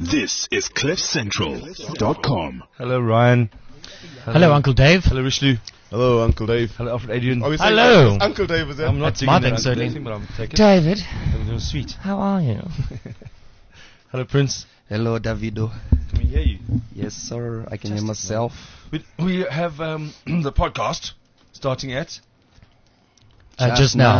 This is CliffCentral.com. Hello, Ryan. Hello, Uncle Dave. Hello, Richlu. Hello, Uncle Dave. Hello, Alfred Adrian. Hello. Uncle Dave, is that? I'm not That's digging my that thing, Uncle certainly. Dave thing, but I'm taking it. David, It was sweet. how are you? Hello, Prince. Hello, Davido. Can we hear you? Yes, sir. I can hear myself. We have the podcast starting at... Just now.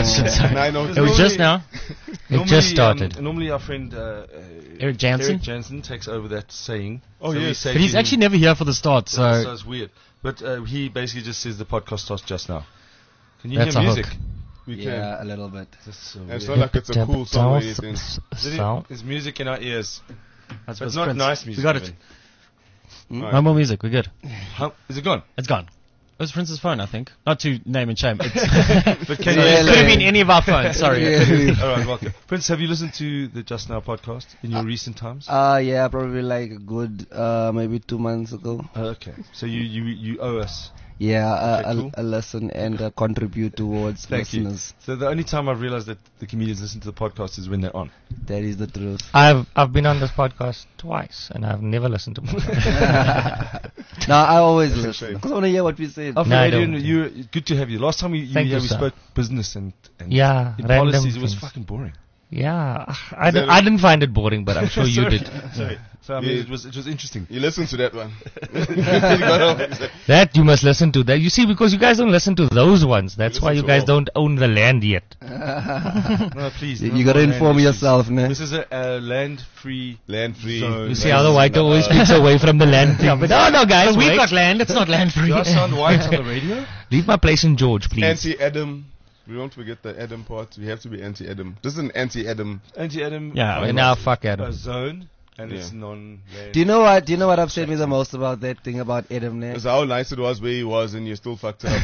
It was just now. It just started. Normally our friend Eric Jansen? Eric Jansen takes over that saying. Oh, So we yes. say But he's to him- actually never here for the start, so so it's weird. But he basically just says the podcast starts just now. Can you That's hear a music? hook. We can. Yeah, a little bit. That's so And it's weird. not like it's a cool song or anything. There's music in our ears. That's But it's not nice music. We got it. even. Right. No more music. We're good. Is it gone? It's gone. It was Prince's phone, I think. Not to name and shame. It's But can it you could have been any of our phones. Sorry. All right, welcome. Prince, have you listened to the Just Now podcast in your recent times? Yeah, probably like a good, maybe 2 months ago. Okay. So you owe us. Yeah, Okay, cool. a listen and contribute towards Thank you. listeners. So the only time I've realized that the comedians listen to the podcast is when they're on. That is the truth. I've been on this podcast twice, and I've never listened to it. No, I always Shame. listen. Because I want to hear what we said. Alfred No, I Adrian, don't. good to have you. Last time you Thank were here, you, we sir. spoke business and Yeah, in random policies. It was things. fucking boring. Yeah, I didn't find it boring, but I'm sure you Sorry. did. Sorry. So I mean, Yeah. it was interesting. You listen to that one. You got off. That you must listen to. That you see, because you guys don't listen to those ones. That's You why you listen to guys all. don't own the land yet. No, please. You no got to more land inform issues. yourself, ne? This is a land-free. Land free. So- You see how the white always speaks away from the land thing. But no, guys, we've got land. It's not land free. Do I sound white on the radio? Leave my place in George, please. Anti-Adam. We don't forget the Adam part. We have to be anti-Adam. This is an anti-Adam. Anti-Adam. Yeah, now fuck a Adam. zone, and Yeah. it's non-land. Do you know what? Do you know what upset me the most about that thing about Adam? Ne? It's how nice it was where he was and you still fucked it up.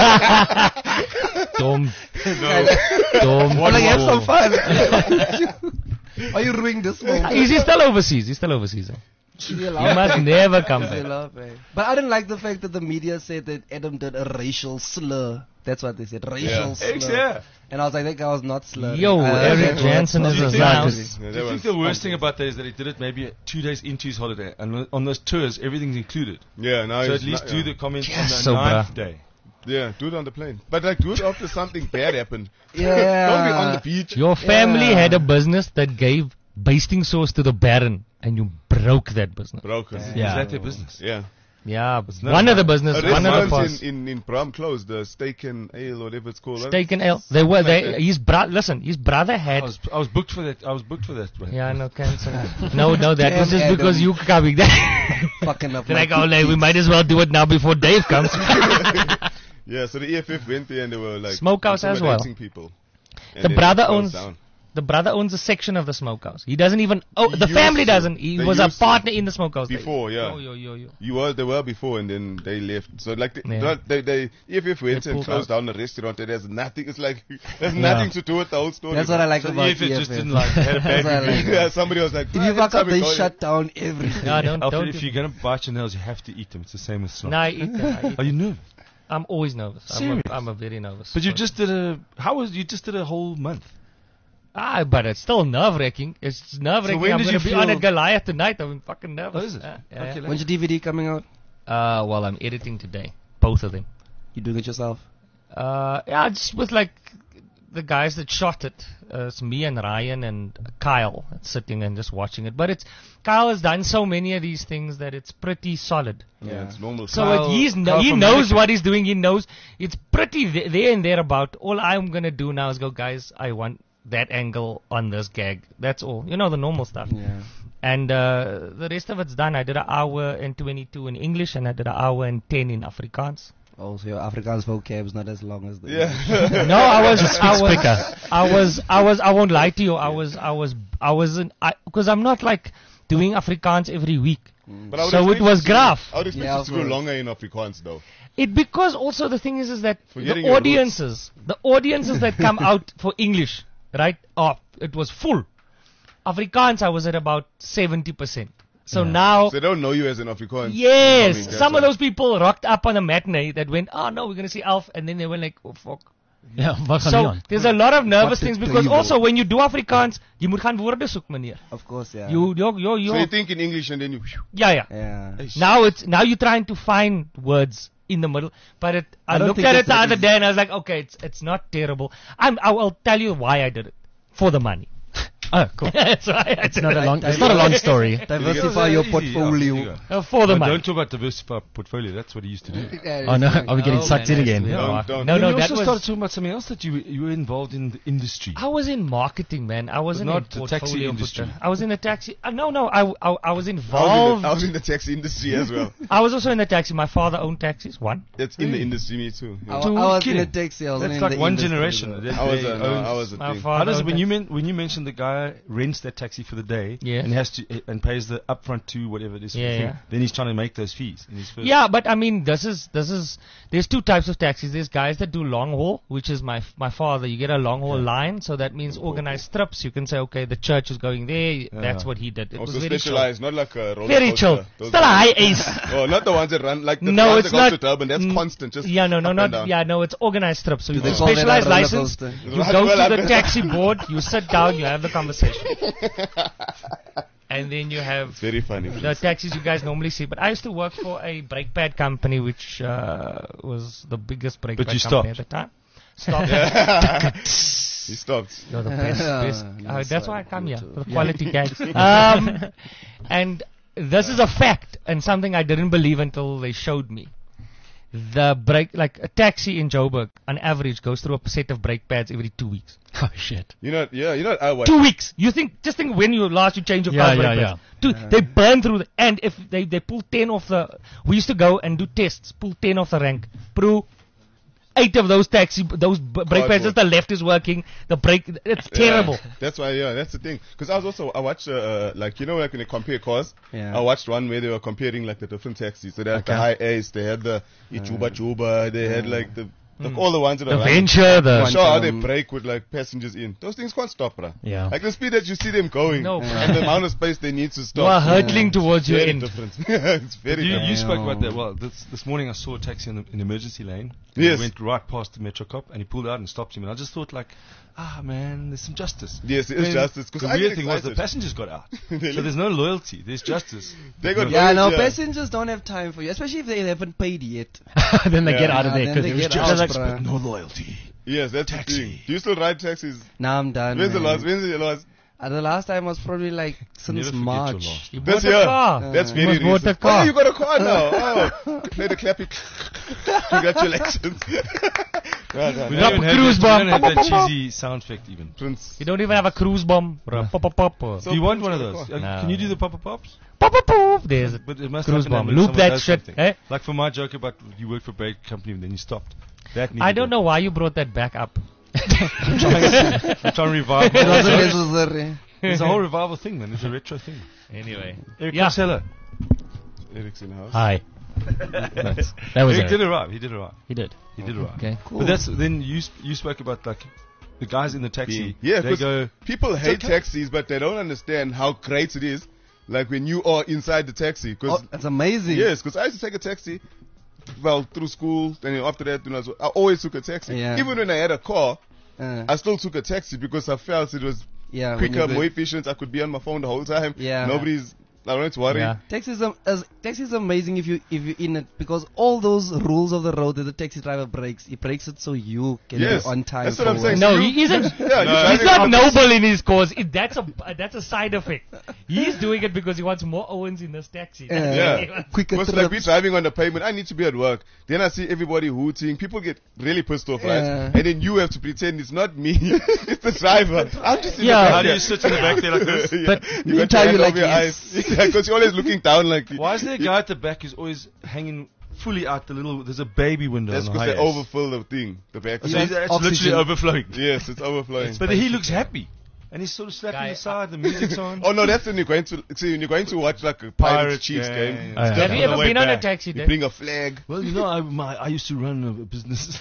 Dumb. No. Dumb. I'm like, have some fun. Why you ruining this moment? Is he still overseas? He's still overseas. Eh? You He must never come back. But I didn't like the fact that the media said that Adam did a racial slur. That's what they said, racial slur. Yeah. And I was like, that guy was not slurring. Yo, Eric that's Jansen what- is Do a you nut. think- Yeah, Do that you think was the worst something. thing about that is that he did it maybe 2 days into his holiday, and on those tours everything's included. Yeah, now So he's at least not- do yeah. the comments Yes, on the so 9th bruh. day. Yeah, do it on the plane. But like, do it after something bad happened. Yeah. Don't be on the beach. Your family Yeah. had a business that gave basting sauce to the Baron, and you broke that business. Broken. Yeah. Is that their business? Yeah. Yeah, not one of the right. business, A one of the restaurant parts. in Bram closed, the Steak and Ale, whatever it's called. Steak and ale. They were. They. His listen. His brother I had. was booked for that. I was booked for that. Man. Yeah, no cancer. No, that was just Damn, because Adam. you coming there. Fucking up. They're my like, oh, no, we might as well do it now before Dave comes. Yeah, so the EFF went there and they were like Smokehouse as well. intimidating people. And The then brother it closed owns- down. The brother owns a section of the smokehouse. He doesn't even. Oh, He the family used to. doesn't. He They was a used to. partner in the smokehouse Before, yeah. Yo. They were before and then they left. So like Yeah. they EFF went They and pulled closed out. down the restaurant. It has nothing. It's like there's nothing to do with the whole story. That's what I like So about if it just EFF. didn't like had a bad That's what I review. like. Yeah, somebody was like, If you fuck up, somebody they called shut down everything. No, don't. Alfred, if you're gonna bite your nails, you have to eat them. It's the same with snow. No, I eat them. I eat Are you nervous? I'm always nervous. Serious? I'm a very nervous. But you person. just did a. How was you just did a whole month? But it's still nerve-wracking. It's nerve-wracking. when I'm did going you to be on feel- at Goliath tonight. I'm fucking nervous. Oh, is it? Yeah, Okay, yeah. When's your DVD coming out? Well, I'm editing today. Both of them. You doing it yourself? Yeah, just with like the guys that shot it. It's me and Ryan and Kyle that's sitting and just watching it. But Kyle has done so many of these things that it's pretty solid. Yeah, it's normal. So Kyle- he Kyle from knows America. what he's doing. He knows it's pretty there and thereabout. All I'm gonna do now is go, guys. I want that angle on this gag. That's all. You know, the normal stuff. Yeah. And the rest of it's done. I did an hour and 22 in English, and I did an hour and 10 in Afrikaans. Also, your Afrikaans vocab's not as long as the Yeah. No, I won't lie to you. Because I'm not like doing Afrikaans every week. But I would So it expect was you to- graph. I would expect Yeah, you to go of course. longer in Afrikaans though. Because also the thing is that Forgetting the your audiences that come out for English, right? Oh, it was full. Afrikaans, I was at about 70%. So now, So they don't know you as an Afrikaans. yes, That's some of why. those people rocked up on a matinee that went, oh no, we're going to see Alf. And then they were like, oh fuck. Ja, wat gaan So nie aan? there's a lot of nervous Wat things het because doen wil. also when you do Afrikaans, jy moet gaan woorde soek, meneer. Of course, yeah. You. So you think in English and then you. Yeah. Yeah. Now you're trying to find words in the middle, but I don't looked think at it it's the that other easy. day and I was like, okay, it's not terrible. I'll tell you why I did it. For the money. Oh, cool. That's why I It's did not it. a long. It's not a long story. Diversify your portfolio. For the But money. don't talk about diversify portfolio. That's what he used to do. Oh no, are we getting sucked in again? Yeah. Don't. No, you that also was. started talking about something else that you were involved in the industry. I was in marketing, man. I wasn't not in the taxi portfolio industry. footer. I was in the taxi. No. I was I involved. was in the taxi industry as well. I was also in the taxi. My father owned taxis. One. That's in the industry, me too. I, Yeah. Two I was in kidding. a taxi. I was That's in like the one industry generation. as well. That I was they a, no, owned- I was a My thing. father How does owned when you mention the guy rents that taxi for the day Yes. and has to and pays the upfront to whatever it is for the Yeah, thing, yeah. then he's trying to make those fees in his first. Yeah, but I mean, this is. There's two types of taxis. There's guys that do long haul, which is my father. You get a long haul line, so that means organized trips. You can say, okay, the church is going there. That's what he did. It was Also very chill. specialized, not like a roller Very coaster. chill. Those Still a high ace. Oh, not the ones that run like the No, ones it's that go not. to Durban. That's constant. Just Yeah, no, up and not. down. Yeah, no, it's organized trips. So you they get call that a specialized roller license. coaster? You Right, go well, to I the bet. taxi board. You sit down. You have the conversation, and then you have It's very funny. the taxis you guys normally see. But I used to work for a brake pad company, which was the biggest brake But pad you company stopped. at the time. Stopped. He stopped. You're the best. Nice That's why I one, come here too. for the quality gags. And this is a fact and something I didn't believe until they showed me. The brake, like a taxi in Joburg, on average, goes through a set of brake pads every 2 weeks. Oh shit. You know, yeah, you know what I watch. 2 weeks. Just think when you last you change your Yeah, car's yeah, brake pads. They burn through and if they pull 10 off we used to go and do tests, pull 10 off the rank, prove 8 of those brake pads, just the left is working, the brake, it's terrible. Yeah, that's why, yeah, that's the thing. Because I watched, like, you know, like when they compare cars, Yeah. I watched one where they were comparing, like, the different taxis. So they had the High Ace, they had the Juba, they had, like, all the ones that The are running. Venture, the Show how they Quantum. brake with, like, passengers in. Those things can't stop, bruh. Yeah. Like, the speed that you see them going, No. and the amount of space they need to stop. you are hurtling towards your very end. different. It's very You, different. you spoke about that. Well, this morning I saw a taxi in the emergency lane. Yes. He went right past the Metro cop and he pulled out and stopped him. And I just thought, like, man, there's some justice. Yes, it is Then justice. 'Cause the I weird get thing was the excited. passengers got out. They So there's no loyalty. There's justice. They got Yeah, no, loyalty, passengers don't have time for you, especially if they haven't paid yet. Then they Yeah. get out of Yeah, there then because they it was get just out, like, bruh. No loyalty. Yes, that's Taxi. the thing. Do you still ride taxis? Now I'm done. When's the man. last? When's the last? The last time was probably like since Never forget your March. last. You This bought year. a car. That's You very must bought a recent. car. Oh, you got a car now. Oh, play the clappy. Congratulations. No, no, We no. Drop don't a have cruise that, we bomb. don't have that cheesy sound effect even. Prince. You don't even have a cruise bomb. Or a pop pop pop. Or So Do you want Prince one of got a those? car. No. Can you do the pop pops? pop pop pop. There's it. But it must Cruise happen bomb. when Loop someone that does shit, something. eh? Like for my joke about you work for a brake company and then you stopped. That I don't know why you brought that back up. I'm trying to revive. It wasn't the necessary. It's a whole revival thing, man. It's a retro thing. Anyway. Eric Yeah. Marcelo. Eric's in the house. hi. That was Eric did it. arrive. He did arrive. He did. He did arrive. Okay. Cool. But that's then you spoke about like the guys in the taxi. Yeah, they 'cause go. people hate okay. taxis, but they don't understand how great it is. Like when you are inside the taxi, because Oh, that's amazing. yes, because I used to take a taxi. Well, through school, then after that, I always took a taxi. Yeah. Even when I had a car, Uh, I still took a taxi because I felt it was yeah. when quicker, you're more good. efficient. I could be on my phone the whole time. Yeah. I don't have to worry. Yeah. Taxi is amazing if you're in it, because all those rules of the road that the taxi driver breaks, he breaks it so you can Yes, be on time. that's what for I'm saying. work. No, he isn't. Yeah, you're He's driving not up- noble in his cause. That's a side effect. He's doing it because he wants more Owens in this taxi. Yeah. Quicker Because like we trips. driving on the pavement, I need to be at work. Then I see everybody hooting. People get really pissed off, right? Yeah. And then you have to pretend it's not me, it's the driver. I'm just in Yeah. the How back do there. you sit in the back there like this? Yeah. But you got meantime, your hand you're like, over your yes. eyes. Yeah, because you're always looking down like. Why is there a guy at the back who's always hanging fully out the little? There's a baby window. That's on the because they high ace. overfill the thing, the back. So Yeah. it's Oxygen. literally overflowing. Yes, it's overflowing. But he looks happy, and he's sort of slapping Guy, the side. The music's on. Oh no, that's when you're going to see when you're going to watch like a Pirates Pirates, Chiefs yeah, game. yeah, yeah. Oh, yeah. Have you On the ever way been on a back. taxi? You Dave? bring a flag. Well, you know, I used to run a business.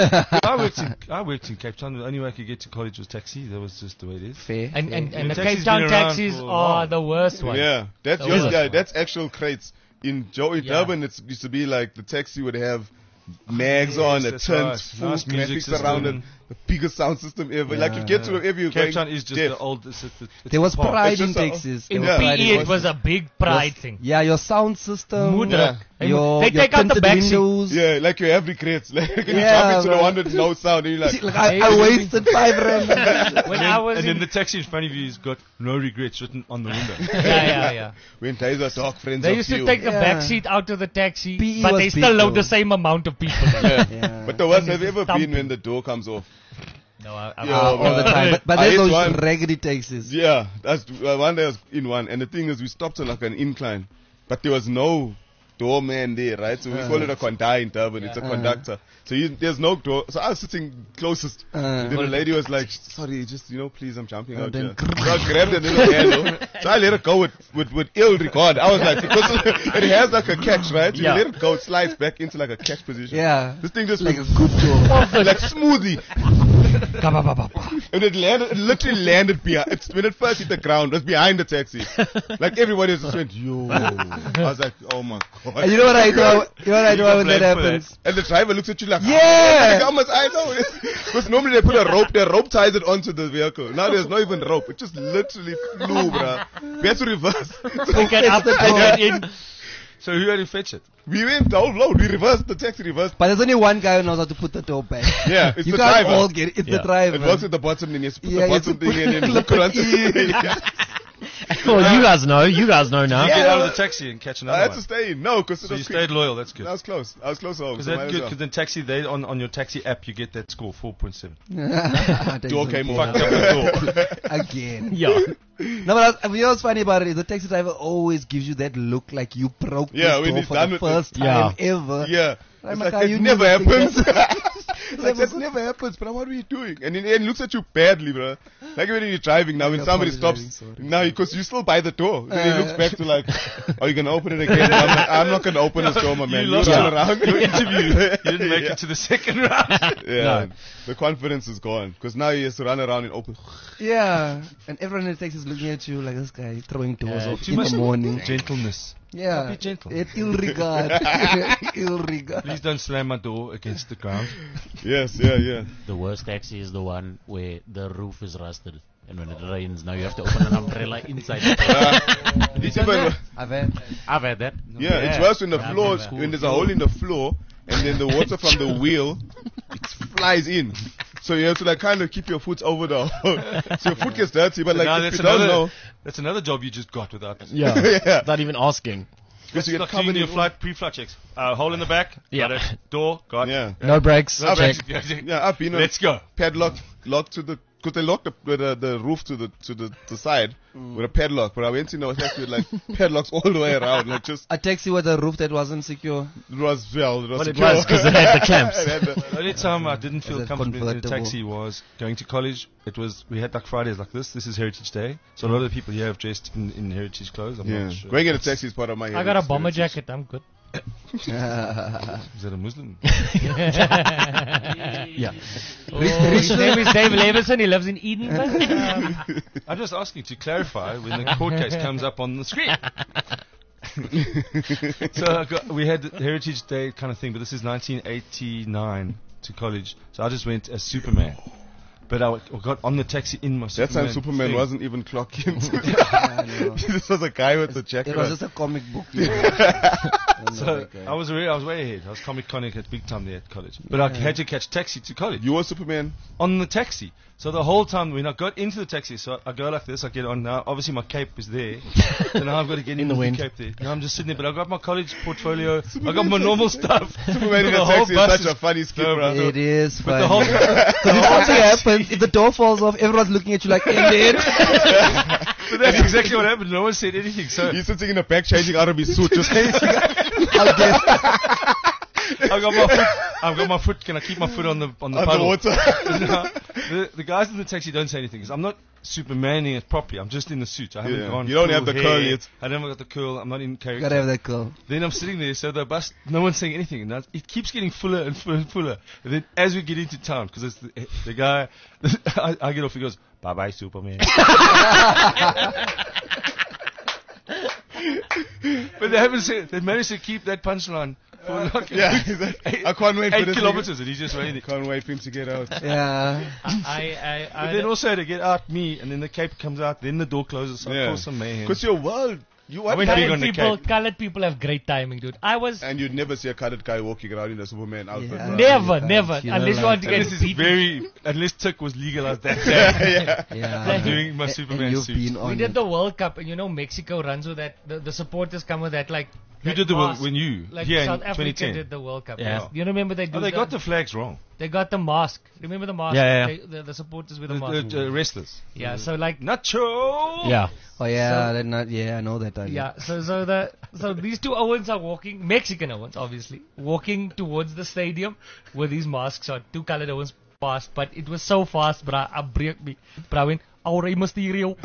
I worked in Cape Town. The only way I could get to college was taxi. That was just the way it is. Fair. And Yeah, the taxi's Cape Town been around taxis for a are while. the worst ones. Yeah, that's That yours. was Yeah, fun. that's actual crates. In Yeah. Durban, it used to be like the taxi would have mags on, the that's tents, right. full Nice music graphics around it, system. the biggest sound system ever. Like, you get to wherever you're Cape going. Town is just deaf. the old. It's There was park. pride It's in just a- Texas. In There was pride PE, in it was a big pride thing. Yeah, your sound system. Moeder. Your, They your take out the tinted back seat. windows. Yeah, like you have regrets. Like, you Yeah, jump into the bro. one with no sound, and you're like, Like, I wasted 5 rand. When I was And in then the taxi in front of you has got no regrets written on the window. yeah. when days are dark, friends They of used to few. take the Yeah. back seat out of the taxi, PE but was they big still load though. the same amount of people. Yeah. But the worst, And have you it's ever stumpy. been when the door comes off? No, Yeah, All the time. But I there's hate those one. raggedy taxis. Yeah, that's one day I was in one, and the thing is, we stopped on like an incline, but there was no doorman there, right? So we call it a conductor in Durban. It's a conductor. So there's no door. So I was sitting closest. And then the lady was like, "Sorry, just please, I'm jumping out then here." So I grabbed the little handle. So I let it go with ill regard. I was like, because it has like a catch, right? So Yeah. you let it go, it slides back into like a catch position. Yeah. This thing just Like went a good door. like smoothie. And it literally landed behind. When it first hit the ground, it was behind the taxi. Like everybody just went, yo. I was like, oh my god. And you know what I know? You know what I know when that blamed for happens? And the driver looks at you like, Yeah. how much I know? Because normally they put a rope ties it onto the vehicle. Now there's not even rope. It just literally flew, bruh. We had to reverse. They get up and get in. So who had to fetch it? We went down low. We reversed. The taxi reversed. But there's only one guy who knows how to put the door back. Yeah, it's You the can't driver. all get it. It's the Yeah. driver. It works at the bottom, then you put Yeah, the you bottom put- thing in and clip hook it in. it. Well, you guys know. You guys know now. Get out of the taxi and catch I another had to one. stay in. No, because So you stayed loyal. That's good. I was close. I was close home. Because So might that's as good. well. Because then taxi, they on your taxi app, you get that score 4.7. Door came off. Fucked up the door. Again. Yeah. No, but you know what's funny about it is the taxi driver always gives you that look like you broke Yeah, this when door he's for done the with it. first time ever. Yeah. Right, It's my like, guy, it you never never happens. think Like, that never happens, but what are you doing? And then he looks at you badly, bro. Like when you're driving now, when You're somebody apologizing, stops, sorry. now because you're still by the door. Then he looks back to like, are you going to open it again? And I'm like, I'm not going to open this door, my man. You You lost run your around. interview. You didn't make Yeah. it to the second round. Yeah, the confidence is gone because now he has to run around and open. Yeah. And everyone in the taxi is looking at you like this guy throwing doors off Too in much the morning. gentleness. Yeah. Be gentle. It ill regard. Ill regard. Please don't slam my door against the ground. Yes, yeah. The worst taxi is the one where the roof is rusted. And when it rains, now you have to open an umbrella inside the car. It's even, I've had. I've had that. yeah, it's worse when the Yeah, floor, yeah. when there's a hole in the floor, and then the water from the wheel, it flies in. So you have to like kind of keep your foot over the hole. So your foot gets dirty, but like Now if you don't know, that's another job you just got without. Yeah. Yeah. Not even asking. because you It's get like covered doing in your flight pre-flight checks. Hole in the back. Yeah. Got it. Door. Got. Yeah. No breaks. No Check. breaks. Yeah, I've been on Let's go. padlock locked to the because they locked the roof to the side with a padlock. But I went in a taxi with like padlocks all the way around, like just A taxi with a roof that wasn't secure. it was But it secure. was because it had the clamps. It had the- The only time I didn't feel Was it comfortable in a convertible? taxi was going to college. We had like Fridays like this. This is Heritage Day, so a lot of the people here have dressed in heritage clothes. I'm yeah. not sure. Going in a taxi is part of my. I got a bomber experience. jacket. I'm good. Is that a Muslim? Yeah. Oh, his name is Dave Leveson. He lives in Eden. I'm just asking to clarify when the court case comes up on the screen. So we had Heritage Day kind of thing, but this is 1989 to college. So I just went as Superman. But I got on the taxi in my That Superman time Superman thing. wasn't even clocked in. I know. This was a guy with a jacket. It was on. just a comic book. So I was way ahead. I was comic conic at big time there at college. But I had to catch taxi to college. You were Superman. On the taxi. So the whole time when I got into the taxi, so I go like this, I get on now. Obviously my cape is there. So now I've got to get in the with wind. the cape there. Now I'm just sitting there, but I got my college portfolio. I got my normal stuff. Superman in The a whole taxi bus is such a funny skit, No, bro. It is But fun. the whole Because if something happens, if the door falls off, everyone's looking at you like, and then But that's exactly what happened. No one said anything. So He's sitting in the back changing out of his suit. Just I'll guess. I got my foot. I've got my foot. Can I keep my foot on the puddle? underwater. No, the guys in the taxi don't say anything because I'm not Supermaning it properly. I'm just in the suit. I haven't Yeah. gone. You don't full have the hair. curl yet. I haven't got the curl. I'm not in character. Gotta have that girl. Then I'm sitting there, so the bus, no one's saying anything, and it keeps getting fuller and fuller and fuller. And then as we get into town, because it's the guy, I get off, he goes, "Bye bye, Superman." But they haven't said. They managed to keep that punchline for like Yeah, he's like, I can't wait for 8 this. kilometers, and he's just waiting. Can't wait for him to get out. Yeah. But then also had to get out me, and then the cape comes out, then the door closes, so I cause some mayhem. Because your world, you want went big on the Colored people have great timing, dude. and you'd never see a colored guy walking around in a Superman outfit. Yeah. bro. Never, you know, unless you like- want to And get this is beaten. unless Tick was legalized that day. Yeah. I'm doing my And Superman you've suit. been on We did it. the World Cup, and you know Mexico runs with that. The supporters come with that like. Who that did the mask, when you like here South in Africa 2010? did the World Cup. Yeah. You remember they do Oh, they the, got the flags wrong. they got the mask. Remember the mask? Yeah, The supporters with the mask. The wrestlers. Yeah, so like Nacho. Yeah. Oh yeah, they're not. Yeah, I know that. yeah, so these two Owens are walking, Mexican Owens obviously, walking towards the stadium with these masks on. Two colored Owens passed, but it was so fast, bruh, I break me. Bruh, I went, "Oh, Rey Mysterio."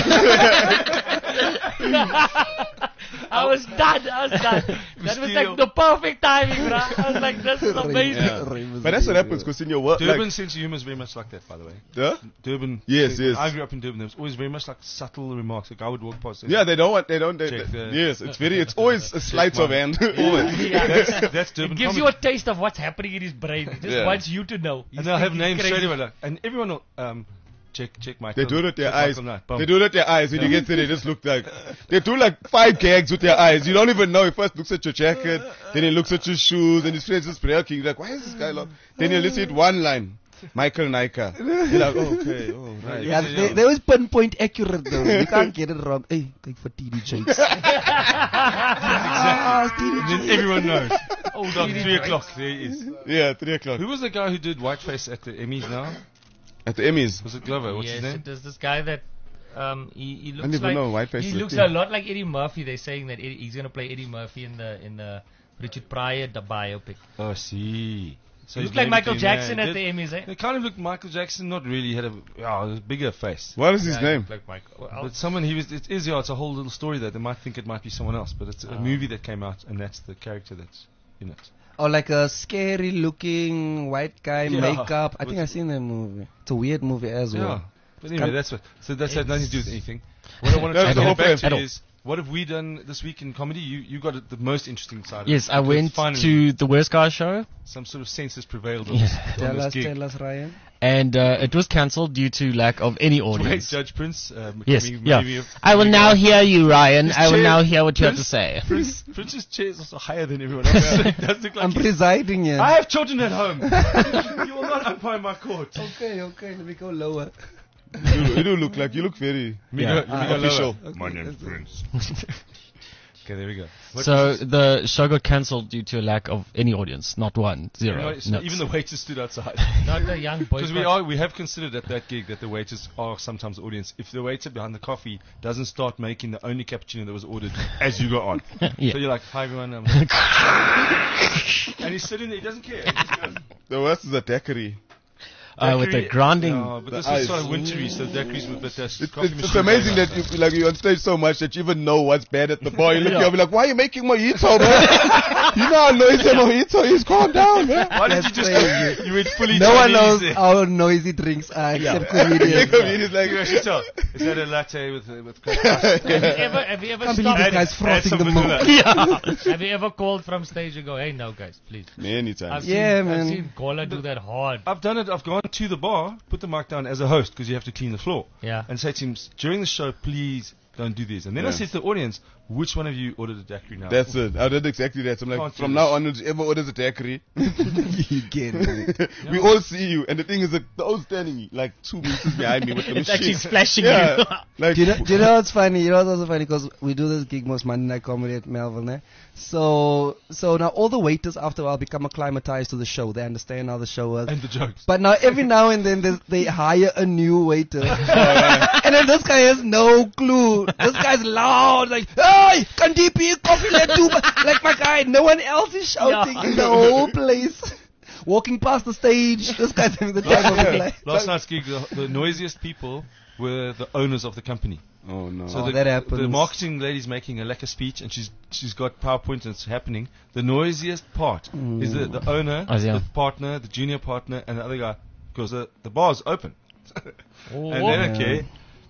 I was done. That was like the perfect timing, bruh. I was like, this is amazing. But that's what happens because in your work, Durban like, sense of humor is very much like that, by the way. huh? Durban. Yes, yes. I grew up in Durban. There was always very much like subtle remarks. Like I would walk past. Yeah, they don't. Check the- Yes, it's always a sleight of hand. Always. That's Durban. It gives comedy. you a taste of what's happening in his brain. It just Yeah. wants you to know. And they'll have names crazy. straight away. Like, and everyone will check Michael. They do it with their check eyes. Michael Knight. Boom. They do it with their eyes. When you get there, they just look like they do like 5 gags with their eyes. You don't even know. He first looks at your jacket, then he looks at your shoes, and his friends just breaking. You're like, why is this guy long? Then you listen to one line, Michael Nika. You're like, oh, okay, oh right. Yeah, they always pinpoint accurate though. You can't get it wrong. Hey, take for TD Jakes. And then everyone knows. Oh, It's like TD 3 Jakes. o'clock. There he is. Yeah, 3 o'clock Who was the guy who did Whiteface at the Emmys now? at the Emmys. Was it Glover? What's Yes, his name? it is this guy that he I looks don't even like know. Whiteface he is a looks thing. a lot like Eddie Murphy. They're saying that he's gonna play Eddie Murphy in the Richard Pryor the biopic. Oh, see. So He he's looked like maybe Michael doing Jackson that. at the Emmys, eh? It kind of looked Michael Jackson. Not really. He had a bigger face. What is his Yeah, he name? looked like Michael. Well, But someone it's a whole little story there. They might think it might be someone else, but it's a movie that came out, and that's the character that's in it. Or like a scary looking white guy, Yeah. makeup. I think I've seen that movie. It's a weird movie as Yeah. well. But anyway, that's what. So that's had nothing to do with anything. What I want That's to the get whole back plan. to is what have we done this week in comedy? You got the most interesting side. Yes, of it. I Because went finally to the Worst Guy show, some sort of census prevailed on Yeah. this, on this gig. Tell us, Ryan. and it was cancelled due to lack of any Wait, audience. Judge Prince. Yes, coming yeah. maybe I will now hear you, Ryan. His I will chair- now hear what you have to Prince- say. Prince's chair is also higher than everyone else. It does look like I'm presiding here. I have children at home. You will not umpire my court. Okay, let me go lower. You do look like you look very Yeah. official. My name's Prince. Okay, there we go. What So was this? the show got cancelled due to a lack of any audience. Not one, You know, zero. so nuts. even the waiters stood outside. not the young boy. Because we have considered at that gig that the waiters are sometimes the audience. If the waiter behind the coffee doesn't start making the only cappuccino that was ordered as you go on, Yeah. so you're like, "Hi everyone," and he's sitting there, he doesn't care. He just goes, The worst is a daiquiri. With the grounding. No, but this The was ice. sort of wintry, so daiquiris with but It's amazing that you like you're on stage so much that you even know what's bad at the bar. You look here and be like, why are you making mojito, man? You know how noisy a mojito is. Calm down, man. Why did you That's just crazy. you went fully No one Chinese knows there? how noisy drinks are except comedians. It's like, You actually tell. Is that a latte with cream? Have you ever Can't believe stopped? this guy's frothing the vanilla. milk. Have you ever called from stage and go, "Hey, no, guys, please"? many times. I've Yeah, seen, man. I've seen Gola do that hard. I've done it. I've gone to the bar, put the mic down as a host because you have to clean the floor. Yeah. And say to him, during the show, please don't do this. And then I Yeah. said to the audience, which one of you ordered a daiquiri now? That's it. I did exactly that. So I'm like, Can't do from this. now on, whoever orders a daiquiri, You get it. we all see you. And the thing is, that the old standing like 2 meters behind me with the It's machine. actually splashing Yeah. you. Like, Do you know what's funny? You know what's also funny? Because we do this gig most Monday Night Comedy at Melville, eh? So now all the waiters after a while become acclimatized to the show. They understand how the show works. And the jokes. But now every now and then they hire a new waiter. And then this guy has no clue. This guy's loud, like, "Hey, Kandipi, coffee let two." Like my guy, no one else is shouting in the whole place. Walking past the stage, this guy's having the time of his life. Last night's gig, the noisiest people were the owners of the company. oh no. So Oh, the, that happens. the marketing lady's making a lekker speech, and she's got PowerPoint and it's happening. The noisiest part is the owner, Oh, yeah. the partner, the junior partner, and the other guy, because the bar's open. Oh, And then, okay,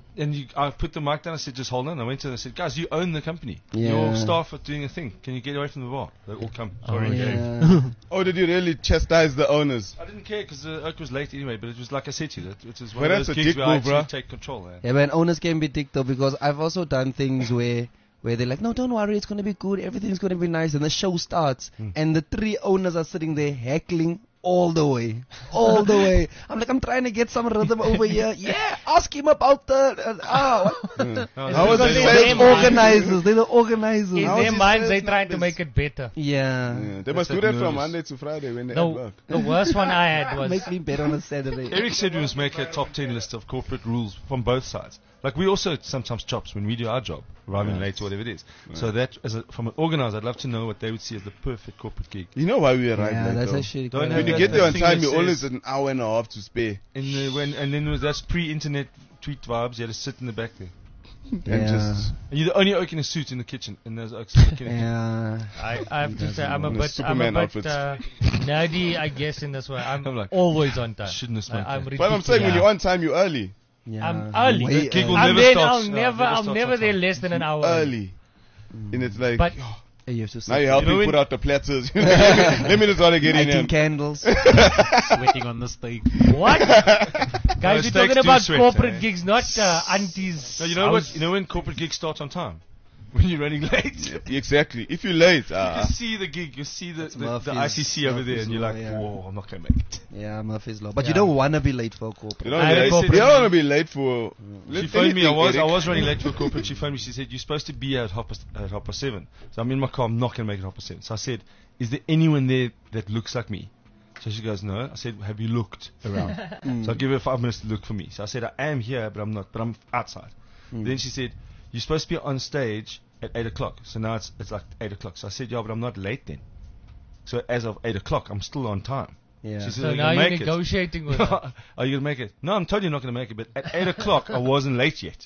I put the mic down. I said, just hold on. I went to them. I said, guys, you own the company. Yeah. Your staff are doing a thing. Can you get away from the bar? They all come. Sorry, Dave. Yeah. Oh, did you really chastise the owners? I didn't care because the oak was late anyway. But it was like I said to you, it was one But of that's those a gigs dick where I move, bruh. actually take control. Yeah, man, owners can be dick though, because I've also done things where they're like, no, don't worry, it's gonna be good, everything's gonna be nice, and the show starts, and the 3 owners are sitting there heckling all the way. I'm like, I'm trying to get some rhythm over here. Yeah, ask him about the what? How was Because it they're said? the organizers. They're the organizers. In How is their his minds, they're sales trying to numbers? make it better. Yeah. Yeah, they must do that from Monday to Friday when they at The, work. the worst one I had was Make me bet on a Saturday. Eric said we must make a top 10 list of corporate rules from both sides. Like we also sometimes chops when we do our job, arriving late or whatever it is. So that, from an organizer, I'd love to know what they would see as the perfect corporate gig. You know why we arrive Yeah, late that's though? actually Don't quite have When you that- get there on thing time, that you always says- an hour and a half to spare. And then that's pre-internet tweet vibes. You had to sit in the back there. And Yeah. just And you're the only oak in a suit in the kitchen, and there's oaks in the kitchen. Yeah. I have to say I'm a The bit Superman outfits. nerdy, I guess, in this way. I'm I'm like, always on time. shouldn't have smoked I'm that. But I'm saying when ridiculous. you're on time, you're early. Yeah. I'm early. Way Gig will early. I'm never there. starts- I'll no, never, never I'm starts never on there time. less than an hour early. Early. And it's like, But Hey, you have to now sit you're helping You know put when- out the platters. Let me just want to get in lighting here. candles. Sweating on the steak. what? Guys, steaks we're talking do about sweat, corporate eh? gigs, not aunties. No, you know what? You know when corporate gigs start on time? When you're running late. Exactly. If you're late, You see the gig, you see the Murphy's- ICC over there, Murphy's and you're like, Law, yeah. whoa, I'm not going to make it. Yeah, Murphy's Law. But you Yeah. don't want to be late for a you corporate. don't I had a want corporate- to be late for. She phoned me. I anything, was Eric. running late for a corporate. She phoned me. She said, you're supposed to be at 7:30. So I'm in my car. I'm not going to make it 7:30. So I said, is there anyone there that looks like me? So she goes, no. I said, have you looked around? So I give her 5 minutes to look for me. So I said, I am here, but I'm not. But I'm outside. Then she said, you're supposed to be on stage at 8 o'clock. So now it's like 8 o'clock. So I said, yeah, but I'm not late then. So as of 8 o'clock, I'm still on time. Yeah. She said, So "Are you now gonna you're make it?" negotiating with her. Are you gonna make it? No, I'm totally not gonna make it. But at 8 o'clock, I wasn't late yet.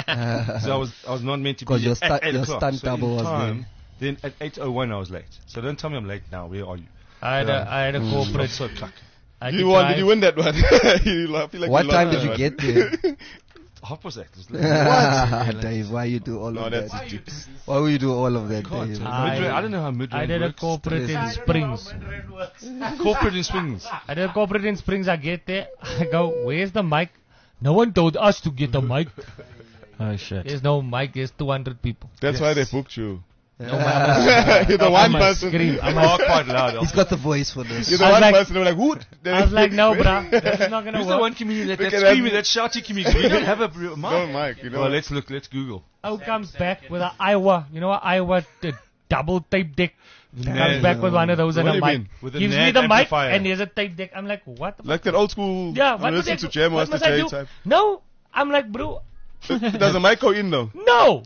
So I was not meant to be 'Cause your at 8 your o'clock. stunt So double in was time, then at 8:01 I was late. So don't tell me I'm late now. Where are you? I had a corporate. So cluck. I had Did to you win? drive- Did you win that one? I feel like What you time lost did you that get there? Half past 8. It was late. Dave, why you do all No, of that's that? deep. Why would you do all of that, God, Dave? I don't know how mid I did a works. corporate in Stress. Springs. Corporate in Springs. I did a corporate in Springs. I get there. I go, where's the mic? No one told us to get a mic. Oh shit. There's no mic. There's 200 people. That's why they booked you. No, I You're the I one must person. scream. I'm all quite loud. He's got the voice for this. You're the I was one like- person. They were like, who? I was like, no, bruh. This is not going to Who's the work. one comedian that Look that's at that. screaming, that shouty comedian? We don't have a mic. No mic, you know. Well, let's look. Let's Google. Who comes back with an Iowa? You know, an Iowa double tape deck. Man. Comes back with one of those and What a do you mic. mean? With a Gives me NAD the mic amplifier. and there's a tape deck. I'm like, what? The Like that old school. yeah, what listen must I to do? Jam What Master must I J do? type. No, I'm like, bro, Does the mic go in though? no.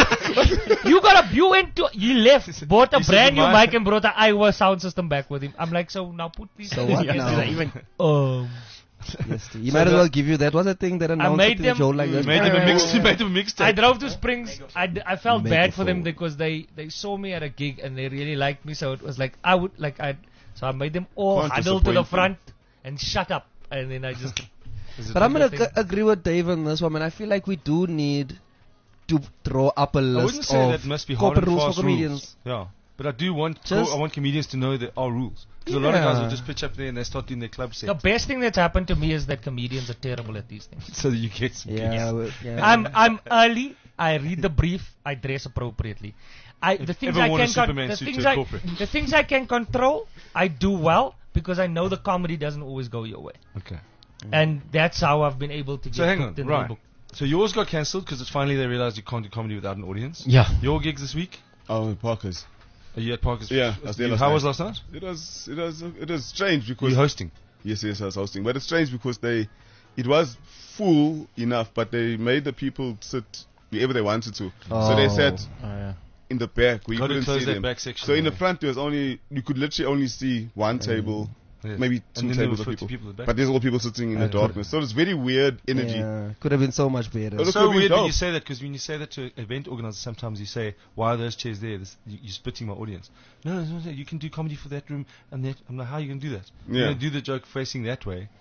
you went to, you left, bought a He said brand new the mic- mic and brought an Iowa sound system back with him. I'm like, so now put these. So what Yes, now? even, Yes, he might as well give you that. Was a thing that announced made it in a them- show like that. Made them a mix. Made them a mixtape. I drove to Springs. I felt bad for them Megaphone. because they saw me at a gig and they really liked me. So it was like so I made them all Can't huddle to the disappoint front and shut up. And then I just But I'm gonna thing. agree with Dave on this one, man. I feel like we do need to draw up a I list wouldn't say of that must be hard corporate and rules fast for comedians. rules. Yeah, but I do want Just- I want comedians to know there are rules. Because a lot of guys Yeah. will just pitch up there and they start doing their club set. the best thing that's happened to me is that comedians are terrible at these things. So that you get some Yeah, gigs. well, yeah. I'm early. I read the brief. I dress appropriately. The things ever I worn a can Superman the suit things to a I corporate? the things I can control, I do well because I know the comedy doesn't always go your way, Okay. and that's how I've been able to get So hang on, hooked in the right. book. So yours got cancelled because finally they realized you can't do comedy without an audience. Yeah. Your gigs this week? Oh, Parker's. Are you at Parker's? Yeah, I was there last How night. was last night? It was strange Were because you hosting? yes, I was hosting, but it's strange because it was full enough, but they made the people sit wherever they wanted to. So they Oh. sat Oh yeah. in the back where you Got to couldn't close see that them. back section. So in the yeah. front there was you could literally only see one table, Yeah. maybe And two then there tables were of 50 people. people at the back. But there's all people sitting in the darkness. So it's very weird energy. Yeah, could have been so much better. It It's could so be weird when dope. you say that because when you say that to event organizers, sometimes you say, "Why are those chairs there? You're splitting my audience." No, you can do comedy for that room and that. I'm like, how are you going to do that? You're Yeah. going to do the joke facing that way,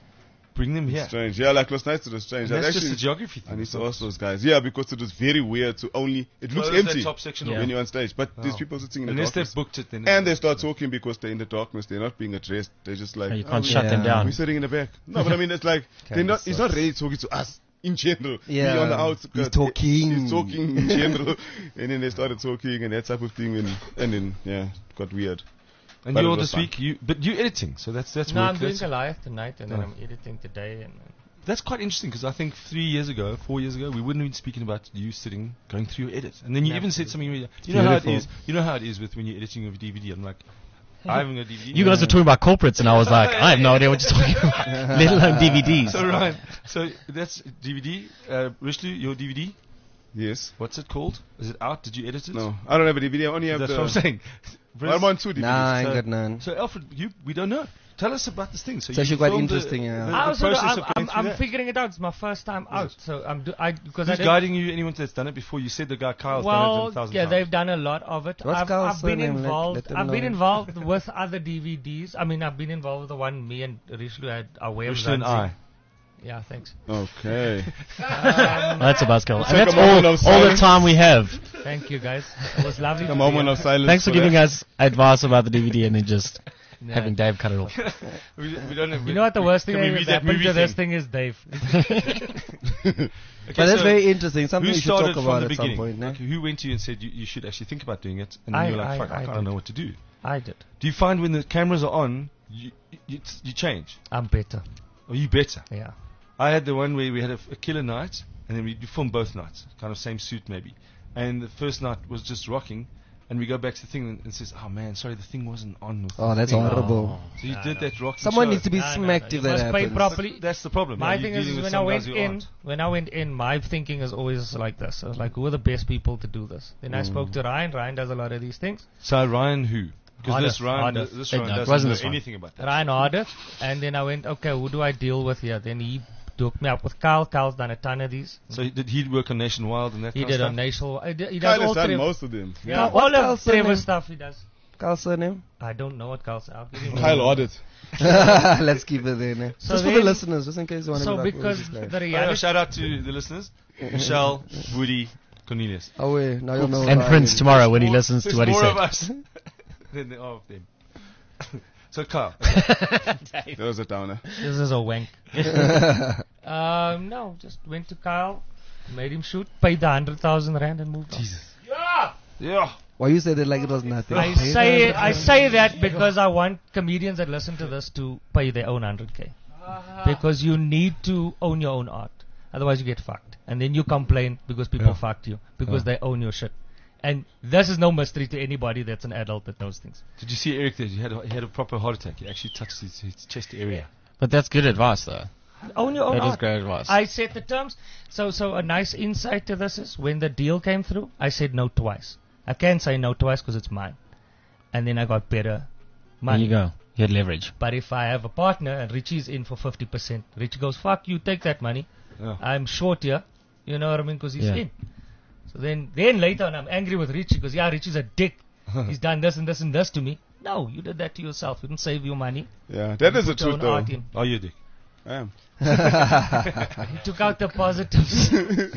bring them here. Strange. Yeah, like last night it was strange. And that's Actually, just a geography thing. I need It's to not- ask those guys. Yeah, because it was very weird to only. It looks Close that empty top section when off. you're on stage, but there's Oh. people sitting in the Unless darkness. they've booked it, then And they start talking because they're in the darkness. They're not being addressed. They're just like, Yeah, you "Oh, can't we- shut them Yeah. down. we're sitting in the back. No, but I mean, it's like they're not. He's not really talking to us in general. Yeah. We on the outskirts. He's talking. He's talking in general, and then they started talking and that type of thing, and then yeah, it got weird. And But you it all was this fun. week, but you editing, so that's No, work. I'm doing That's, Goliath tonight, and then Oh. I'm editing today. And that's quite interesting because I think 4 years ago, we wouldn't have been speaking about you sitting, going through your edit, and then you even said something. Where you know how it beautiful. is. You know how it is with when you're editing of a DVD. I'm like, I haven't got a DVD. You guys were talking about corporates, and I was like, I have no idea what you're talking about, let alone DVDs. So Ryan, so that's DVD. Rishlu, your DVD. Yes. What's it called? Is it out? Did you edit it? No, I don't have a DVD. I only have That's the. what I'm saying. I'm on 2 DVDs. Nah, I ain't So- got none. So Alfred, we don't know. Tell us about this thing. So It's you actually quite filmed interesting, yeah. The, I the also process of going through I'm that. figuring it out. It's my first time out, so because I Who's did, guiding you? Anyone that's done it before? You said the guy Kyle's done it well, 1,000 yeah, times. they've done a lot of it. What's I've Kyle's been surname? involved. Let them I've been know. involved with other DVDs. I mean, I've been involved with the one me and Rishlu had our way of Rishlu and Zanzi. I. Yeah, thanks. Okay. That's a buzzkill. And Take that's a moment all of the silence. time we have. Thank you, guys. It was lovely. A to be moment here. of silence. Thanks for giving us advice about the DVD and then just Yeah. having Dave cut it off. We don't have, You know what the worst thing Can we that read that happened movie to this thing? thing is, Dave. Okay, But that's so very interesting. Something who we should started talk from about the at some beginning? point. Like, No? who went to you and said you should actually think about doing it? And then I- you were like, I- fuck, I I don't did. know what to do. I did. Do you find when the cameras are on, you change? I'm better. Or you better? Yeah. I had the one where we had a killer night, and then we filmed both nights, kind of same suit maybe. And the first night was just rocking, and we go back to the thing and says, "Oh man, sorry, the thing wasn't on." With Oh, the that's thing." horrible. So you did that rocking. Someone show. needs to be No, smacked no. if You that must pay happens. properly. That's the problem. My Yeah, thing you're is dealing with when I some went guys who in, aren't. my thinking is always like this. I was like, who are the best people to do this? Then I spoke to Ryan. Ryan does a lot of these things. So Ryan who? Because this Hardest, Ryan, hardest. this No, Ryan it doesn't wasn't know this one. anything about that. Ryan Harder. And then I went, okay, who do I deal with here? Then he hooked me up with Kyle. Kyle's done a ton of these. So did he work on Nation Wild and that He kind did of on stuff? National. He does Kyle all has done three. most of them. Yeah, Kyle- all Kyle's of Trevor's surname? stuff he does. Kyle's surname? I don't know what Kyle's. I'll give him Kyle audit. Let's keep it there. No? So Just for the then- listeners, just in case you want to So be like, because "Oh, this guy." the Oh, yeah, reality. shout out to the listeners. Michelle, Woody, Cornelius. Oh, wait, now you'll know. And Ryan. Prince tomorrow when he More- listens to there's what he more said. of us than there are of them. So Kyle, That was a downer. This is a wank. No, just went to Kyle, made him shoot, paid the 100,000 rand and moved on. yeah. Why you said it like it was nothing? I say that because I want comedians that listen to this to pay their own 100K. Because you need to own your own art. Otherwise you get fucked. And then you complain because people fucked you. Because they own your shit. And this is no mystery to anybody that's an adult that knows things. Did you see Eric there? He had a proper heart attack. He actually touched his chest area. But that's good advice, though. Own your own That is art. great advice. I set the terms. So a nice insight to this is when the deal came through, I said no twice. I can't say no twice because it's mine. And then I got better There money. you go. You had leverage. But if I have a partner and Richie's in for 50%, Richie goes, fuck you, take that money. Yeah. I'm short here. You know what I mean? Because he's Yeah. in. So then later on, I'm angry with Richie because, yeah, Richie's a dick. He's done this and this and this to me. No, you did that to yourself. You didn't save your money. Yeah, that is the Put your truth own though. art in. Oh, you dick. I am. He took out the positives.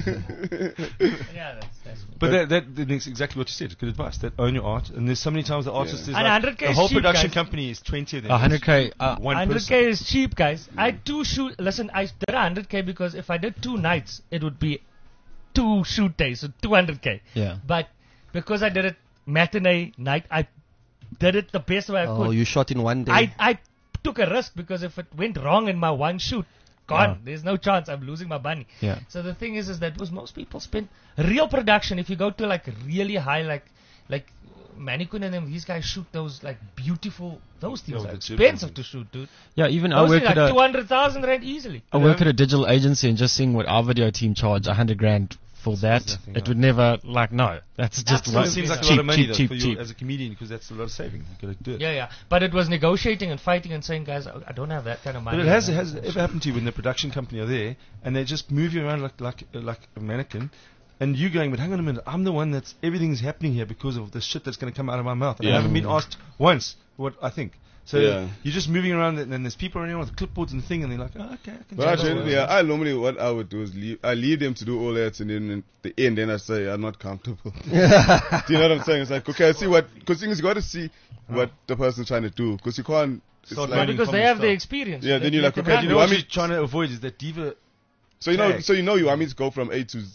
Yeah, that's me. But that makes exactly what you said. Good advice. That own your art. And there's so many times the artist is And like, 100K the is whole cheap, production guys. company is 20 of them. 100K. One 100K person. is cheap, guys. I had two shoot. Listen, I did 100K because if I did 2 nights, it would be 2 shoot days, so 200K. Yeah. But because I did it matinee night, I did it the best way I Oh, could. you shot in one day. I took a risk because if it went wrong in my one shoot, gone. There's no chance. I'm losing my money. Yeah. So the thing is that because most people spend real production. If you go to like really high, like Mannequin and them, these guys shoot those like beautiful. Those things Yeah, are the cheap expensive ones. to shoot, dude. Yeah, even I Those work things at like a 200,000 rand easily. I work at a digital agency and just seeing what our video team charge 100 grand for that, nothing, it yeah. would never no. That's just Absolutely. It seems like a cheap, lot of money cheap, though, cheap, for you cheap. as a comedian because that's a lot of saving. You've got to do it. Yeah. But it was negotiating and fighting and saying, guys, I don't have that kind of money. But it has ever happened to you when the production company are there and they just move you around like a mannequin, and you going, but hang on a minute, I'm the one that's everything's happening here because of the shit that's going to come out of my mouth, and I Yeah. haven't been asked once what I think. So Yeah. you're just moving around, and then there's people running around with clipboards and thing, and they're like, oh, okay, I can But juggle actually, all I normally what I would do is leave them to do all that, and then at the end, then I say I'm not comfortable. Do you know what I'm saying? It's like, okay, I see what, because things you got to see what the person's trying to do, because you can't. It's Start like, learning Because from they the have the start. experience. Yeah, then They you're like, can okay, run. You do know I what mean- you're trying to avoid is that diva. so you know, tag. you want me to go from A to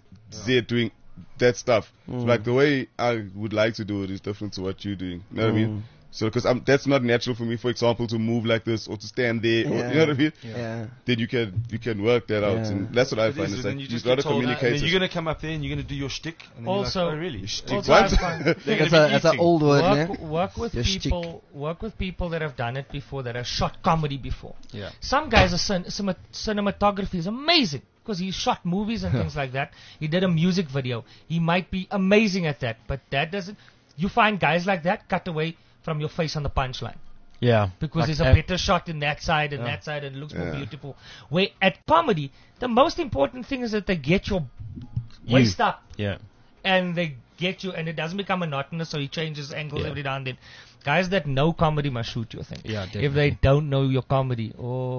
Z doing that stuff. So like the way I would like to do it is different to what you're doing. You know what I mean? So because that's not natural for me, for example, to move like this or to stand there. Or, you know what I mean? Yeah. Then you can work that out, Yeah. and that's what I It find. is, It's and like you you just got get to told, and communicate. then you're gonna come up there and you're gonna do your shtick, and then Also- you're like, oh really? Also, What? I find- They're That's gonna be an eating. old word, ne? work with Your shtick. people. Work with people that have done it before, that have shot comedy before. Yeah. Some guys are cinematography is amazing because he shot movies and things like that. He did a music video. He might be amazing at that, but that doesn't. You find guys like that cut away from your face on the punchline Yeah. because Like, there's a better shot in that side and that side, and it looks more Yeah. beautiful. Where at comedy, the most important thing is that they get your waist up Yeah. and they get you, and it doesn't become monotonous, so he changes angles every now and then. Guys that know comedy must shoot your thing. Yeah, If definitely. they don't know your comedy,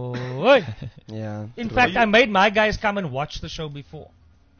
oi. Yeah. In fact, I made my guys come and watch the show before.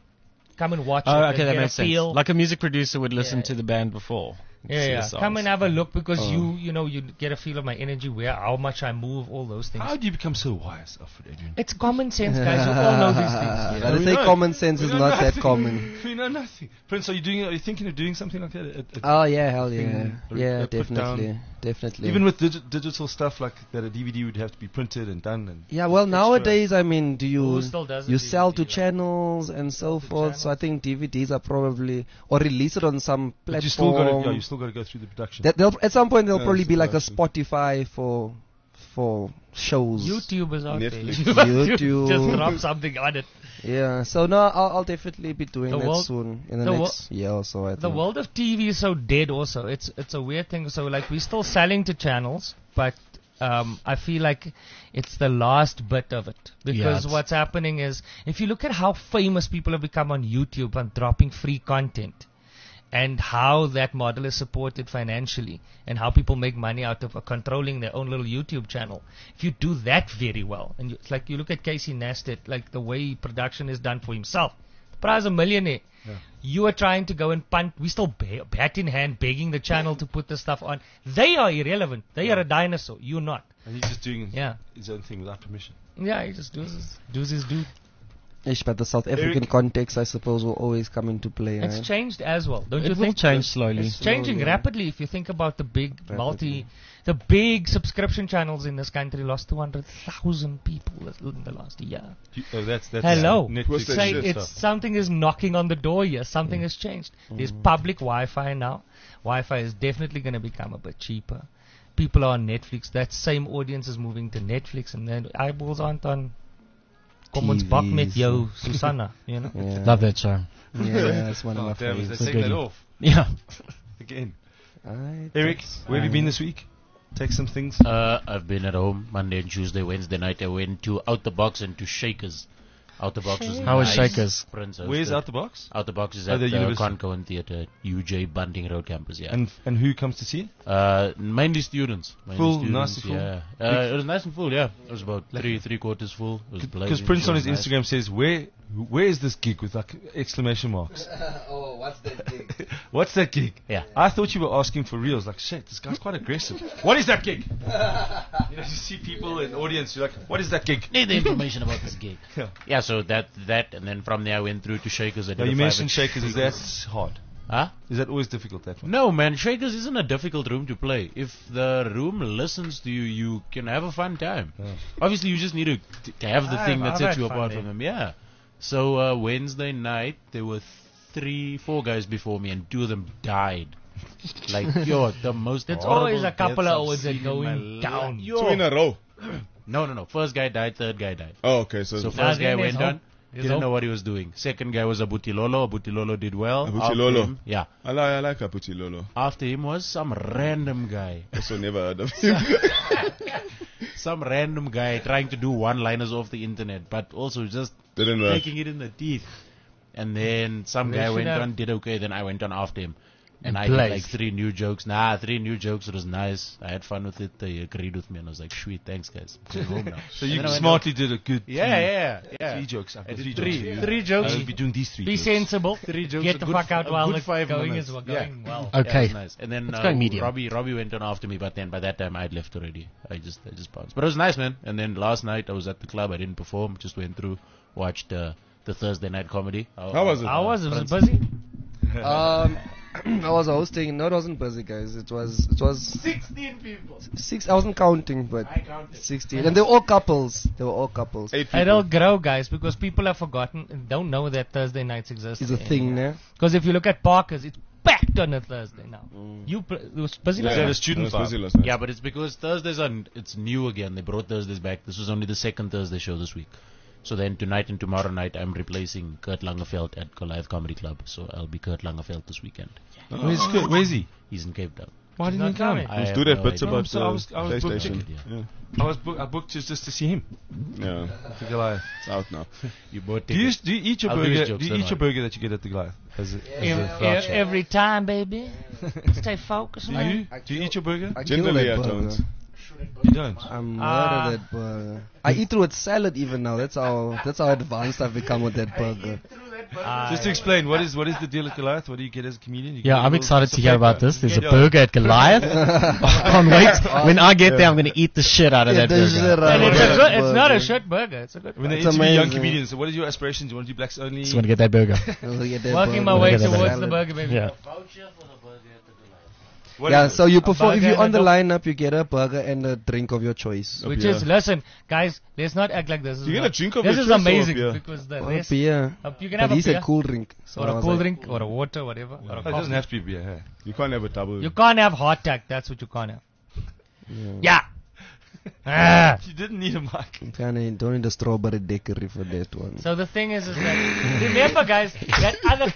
Come and watch it. Oh, and okay, that get makes a sense. feel. Like a music producer would listen Yeah. to the band before. Yeah, See yeah. the songs. Come and have a look because you know, you get a feel of my energy, how much I move, all those things. How do you become so wise, Alfred Adrian? It's common sense, guys. You all know these things. But they We say know. common sense We is know not that nothing. common. We know nothing. Prince, are you thinking of doing something like that? Oh yeah, hell yeah, thing, yeah, put definitely, down. definitely. Even with digital stuff like that, a DVD would have to be printed and done. And yeah, well nowadays, I mean, do Who you still does you a sell to DVD, like? channels and so to forth? So I think DVDs are probably or release it on some but you still platform. got to, you still got to go through the production. That they'll, at some point there'll Yeah, probably be like a production. Spotify for shows. YouTube is out Netflix. there. YouTube. Just drop something on it. Yeah, so no, I'll definitely be doing The that world- soon in the the next year or so. I The think. world of TV is so dead also. It's a weird thing. So like we're still selling to channels, but I feel like it's the last bit of it. Because it's- what's happening is if you look at how famous people have become on YouTube and dropping free content, and how that model is supported financially, and how people make money out of controlling their own little YouTube channel. If you do that very well, and it's like you look at Casey Neistat, like the way production is done for himself. The prize a millionaire. You are trying to go and punt. We still bat in hand, begging the channel to put the stuff on. They are irrelevant. They are a dinosaur. You're not. and he's just doing Yeah. his own thing without permission. Yeah, he just does his do. Ish, but the South African context, I suppose, will always come into play. It's Right? changed as well, don't It you will think? change slowly. It's changing Slowly. rapidly. If you think about the big the big subscription channels in this country lost 200,000 people in the last year. That's Hello. Netflix that Say shit it's stuff. something is knocking on the door here. Something has changed. There's public Wi-Fi now. Wi-Fi is definitely going to become a bit cheaper. People are on Netflix. That same audience is moving to Netflix, and then eyeballs aren't on. Kom ons bak met jou, Susanna. You know. Yeah. Love that show. Yeah, that's one of Oh, my damn, favorites. they take that goodie. off Yeah. again. Alright, Eric, that's where have you fine. been this week? Take some things. I've been at home Monday and Tuesday, Wednesday night. I went to Out the Box and to Shakers. Out the Box was How was nice. Shakers? Prince Where's hosted. Out the Box? Out the Box is Oh, at the the university. Concoin Theatre, UJ Bunting Road campus. Yeah. And who comes to see? Mainly students. Mainly Full, students, nice and full? Yeah. It was nice and full. Yeah. It was about three quarters full. It was Because blazing. Prince It on was his nice. Instagram says, where is this gig with like exclamation marks? Oh, what's that thing? What's that gig? Yeah. I thought you were asking for reals. Like, shit, this guy's quite aggressive. What is that gig? You know, you see people in the audience, you're like, what is that gig? Need the information about this gig. Yeah. Yeah. So that, and then from there I went through to Shakers. I did Now, a you 5 mentioned ex- Shakers. Is that hard? Huh? Is that always difficult, that one? No, man. Shakers isn't a difficult room to play. If the room listens to you, you can have a fun time. Yeah. Obviously, you just need to have the thing that I've sets had you fun apart there. from them. Yeah. So Wednesday night, there were 4 guys before me, and 2 of them died. Like, yo, the most. It's horrible always a couple deaths of I've hours that seen in going my down. life. Yo. 2 in a row. No. First guy died, third guy died. Oh, okay. So, So Nah, first guy then there's went on, hope. There's didn't hope. know what he was doing. Second guy was Abutilolo. Abutilolo did well. Abutilolo. After him- Yeah. I like Apuchi Lolo. After him was some random guy. Also never heard of him. Some random guy trying to do one-liners off the internet, but also just Didn't work. taking it in the teeth. And then some They guy should went have- on, did okay, then I went on after him. And I did Place. like 3 new jokes. 3 new jokes. It was nice. I had fun with it. They agreed with me, and I was like, "Sweet, thanks, guys. I'm going home now." So And you then I went smartly did a good Yeah. 3 jokes. I've I got did 3 three. jokes. for you. Three jokes. I'll be doing these 3 Be jokes. sensible. 3 jokes. Get a the good- fuck out a while good it's 5 going minutes. is well. Yeah. Going well. Yeah, Okay. it was nice. And then Let's go medium. Robbie went on after me, but then by that time I'd left already. I just bounced. But it was nice, man. And then last night I was at the club. I didn't perform. Just went through, watched the Thursday night comedy. How was it? How was it? Was it busy? I was hosting. No, it wasn't busy, guys. It was 16 people. 6. I wasn't counting, but I counted. 16. And they were all couples. 8 people. It'll grow, guys, because people have forgotten and don't know that Thursday nights exist. Is a thing, né? Because if you look at Parker's, it's packed on a Thursday now. It was busy. Yeah, last Yeah, night? the student it was busy vibe. last night. Yeah, but it's because Thursdays it's new again. They brought Thursdays back. This was only the second Thursday show this week. So then tonight and tomorrow night I'm replacing Kurt Langerfeld at Goliath Comedy Club. So I'll be Kurt Langerfeld this weekend. Where's he? He's in Cape Town. Why didn't not he come? coming. I Let's have do that no bits idea. about So I was booked PlayStation. Yeah. I booked just to see him. Yeah, The Goliath. it's out now. You bought Do you tickets. eat your I'll do his burger? jokes, Do you don't eat your worry. burger that you get at the Goliath? As a voucher? Every time, baby. Stay focused, Do man. you? Do you eat your burger? I kill Generally, I that don't. burger. You don't. I'm mad at that burger. I eat through with salad even now. That's how advanced I've become with that burger. Just to explain, what is the deal at Goliath? What do you get as a comedian? You Yeah, get a I'm little excited piece to of hear paper. about this. There's a Yeah. burger at Goliath. I can't wait. When I get there, I'm going to eat the shit out of that burger. And it's Yeah. a good. It's not a shit burger. It's a good. When they It's interview young amazing. comedians, so what is your aspirations? You want to do blacks only? Just want to get that burger. Working my way Look at that towards salad. the burger, baby. Yeah. What Yeah, is it? so you perform. If burger you're on and the a lineup, you get a burger and a drink of your choice. Which beer. is, listen, guys, let's not act like this. You get a drink of This your is choice or a amazing beer? because the Or a rest. beer. You can But have a he beer said cool drink. So or I a was cool like, drink or a water, whatever. Or a Oh, it coffee. doesn't have to be beer. Hey. You can't have a double. You can't have hot tag. That's what you can't have. Yeah. Ah. You didn't need a mic. You don't need a strawberry daiquiri for that one. So the thing is that remember, guys, that other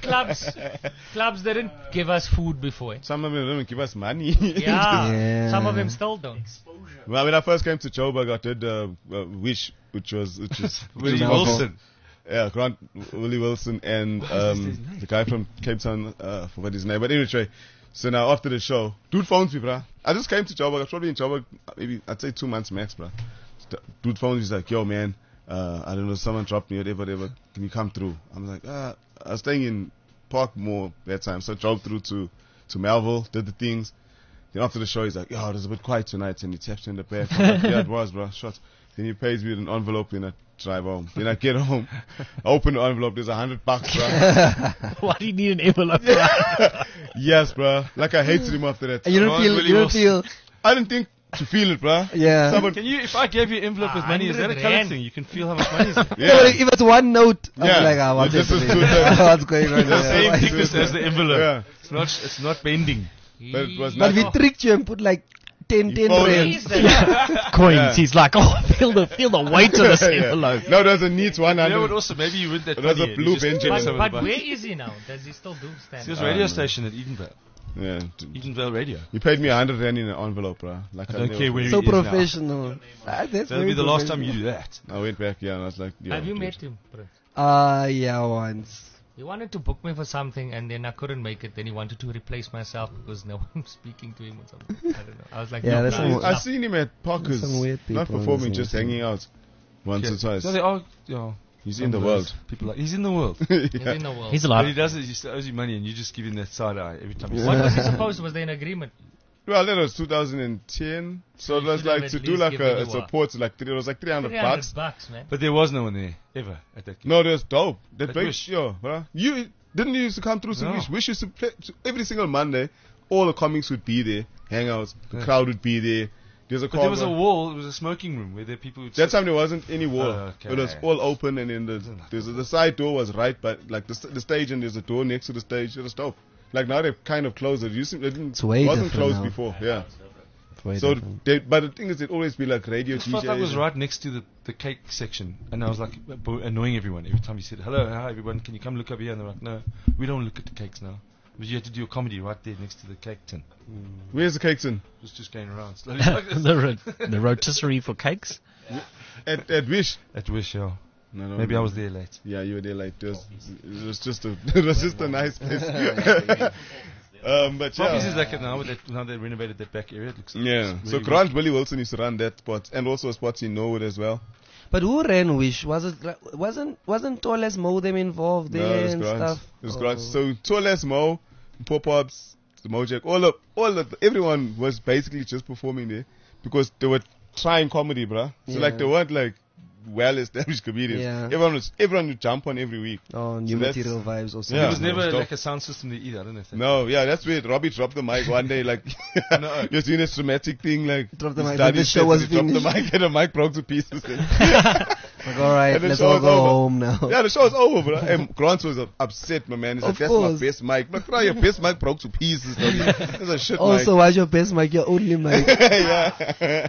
clubs didn't give us food before. Some of them don't give us money. Yeah. Yeah. Some of them still don't. Well, when I first came to Joburg, I did Wish, which is Willie Malcolm. Wilson. yeah, Grant Willie Wilson and the guy from Cape Town, forgot his name, but anyway. So now after the show, dude phones me, bruh. I just came to Joburg. I was probably in Joburg maybe I'd say 2 months max, bruh. Dude phones me, he's like, yo man, I don't know, someone dropped me, whatever. Can you come through? I'm like, I was staying in Parkmore that time, so I drove through to Melville, did the things. Then after the show, he's like, yo, it was a bit quiet tonight, and he taps me in the back. I'm like, yeah, it was, bro. Shot. Then he pays me with an envelope, then I drive home. Then I get home, I open the envelope, there's $100, bro. Why do you need an envelope? Yes, bro. Like I hated him after that. And you don't Ron feel. Willie You don't Wilson. feel. I didn't think to feel it, bro. Yeah. Someone, Can you? If I gave you an envelope with money, is that a 100 colour rand. thing? You can feel how much money is in it. Yeah, but if it's one note, I'm Yeah. like, what's This is happening? too- What's going on? The here? same Why is thickness it- as the envelope. Yeah. It's not bending. But it was But not. we tricked you and put like 10 You fold it. rand. Coins. Yeah. He's like, oh, feel the weight of this Yeah. envelope. No, there's a neat You know what? 100. Also, maybe you read that. It was money a and blue you just Benjamin. took some of But the money. where is he now? Does he still do stand? He was up? radio station at Edenvale. Yeah. Edenvale Radio. You paid me 100 rand in an envelope, bro. Like I don't never- care where So he is now. professional. That's That'll very be the last time professional. you do that. I went back, yeah, and I was like, yeah. Have you dude. met him? Bro? Yeah, once. He wanted to book me for something and then I couldn't make it. Then he wanted to replace myself because no one was speaking to him or something. I don't know. I was like, Yeah, no, that's no, some- I seen him at Parker's, Some weird not people performing, in this just thing. hanging out once or twice. So they are. Yeah, He's in the world. People like he's in the world. He's in the world. He's But he alive. does it. He still owes you money, and you just give him that side eye every time. You What see was he supposed to? Was there an agreement? Well, that was 2010, so it you was should have like at to do least like given a you what? support, like it was like 300 bucks. $300, man. But there was no one there ever at that. No, that's dope. That At big Wish. show, bro. You didn't you used to come through to No. Wish. Wish used to play every single Monday. All the comics would be there, hangouts. The crowd would be there. There's a But there was a corner. wall. It was a smoking room where there people would. That time there wasn't any wall. Okay. It was all open, and then the side door was right, but like the stage, and there's a door next to the stage. It was dope. Like now they've kind of closed it. It's way wasn't different closed now. before. Yeah. Way So, different. but the thing is, it'd always be like radio It felt DJs. like it was right next to the cake section, and I was like annoying everyone every time you said, "Hello, hi everyone, can you come look over here?" And they're like, "No, we don't look at the cakes now." But you had to do a comedy right there next to the cake tin. Where's the cake tin? It was just going around slowly like this. the rotisserie for cakes. At Wish. At Wish, yeah. No, Maybe I was there late. Yeah, you were there late. It was just a nice place. But Poppies yeah. is like it now. Now they renovated that back area. It looks Yeah. looks So really Grant Willie Wilson used to run that spot, and also a spot in Norwood as well. But who ran Wish? Wasn't Tallest Mo them involved No, there it was and Grant. stuff? It was Grant. So Tallest Mo, Pop-Ups, the Mojack, everyone was basically just performing there because they were trying comedy, bruh. So Yeah. they weren't like well-established comedians. Yeah. Everyone would jump on every week. Oh, new So that's- material vibes or something. Yeah. There was never Stop. like a sound system there either. I don't know if that. No, yeah, that's where Robbie dropped the mic one day, like, No. he was doing a dramatic thing, like, Dropped the he mic, started but the his show set, was he dropped the finished. mic, and the mic broke to pieces. Like, all right, And the let's show all was go over. home now. Yeah, the show's over, bro. And Grant was upset, my man. He's like, Of that's course. my best mic. Look, bro, your best mic broke to pieces. Though. That's a shit Also, why's your best mic? Your only mic. mic. Yeah.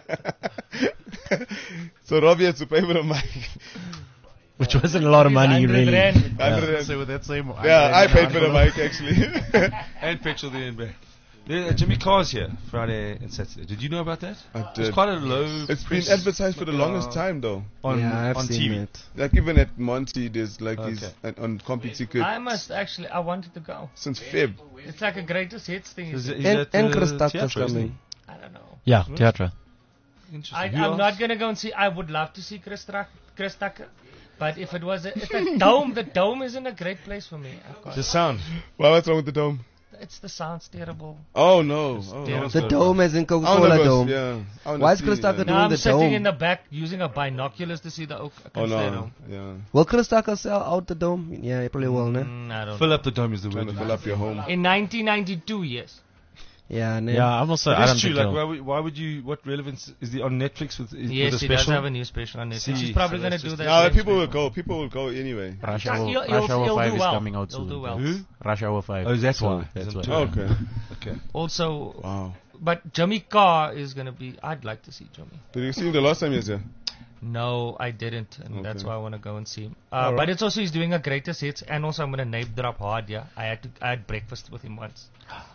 So Robbie had to pay for the mic. Which wasn't a lot of money, 100 really. rand. 100 and- So with that same. yeah, I paid for the mic, actually. And petrol there and back. Jimmy Carr's here Friday and Saturday. Did you know about that? I It's did. quite a low. It's been press advertised for the longest time, though. on Yeah, I've on seen TV. it. Like, even at Monty, there's like these, Okay. on Compy Ticket, I wanted to go. since Feb. It's like a greatest hits thing. Is isn't it- it? is And, that, and Chris Tucker's theatre, isn't it? coming. I don't know. Yeah, theatre. Interesting. Who I'm else? not gonna go and see. I would love to see Chris Tucker, but if it was it's a dome, the dome isn't a great place for me. I've got- The sound. Well, what's wrong with the dome? It's the sound's terrible. Oh, no. Oh, terrible. The dome as in I wanna Coca-Cola go- dome. Yeah. I wanna Why is see Chris it, Tucker yeah. doing Now I'm the sitting dome? in the back using a binoculars to see the oak. I Oh, can stay no. home. Yeah. Will Chris Tucker sell out the dome? Yeah, he probably will, no? I don't Fill know. up the dome is the Trying word. to fill up your home. In 1992, yes. Yeah, no. Yeah, I'm also. I That's don't true. think Like, it'll- why would you? What relevance is the on Netflix with? Is Yes, with he a does special? have a new special on Netflix. See, He's probably so going to that's do just- that. No, next people will week. go. People will go anyway. Rush He'll- Hour, he'll- Rush Hour he'll 5 do is well. coming out He'll soon. do well. Who? Rush Hour 5. Oh, that's So why. That's He's why. on tour. Okay. Okay. Also, Wow. but Jimmy Carr is going to be. I'd like to see Jimmy. Did you see him the last time he was here? No, I didn't, and Okay. that's why I want to go and see him. Alright. But it's also he's doing a greatest hits, and also I'm going to name drop hard. Yeah, I had breakfast with him once,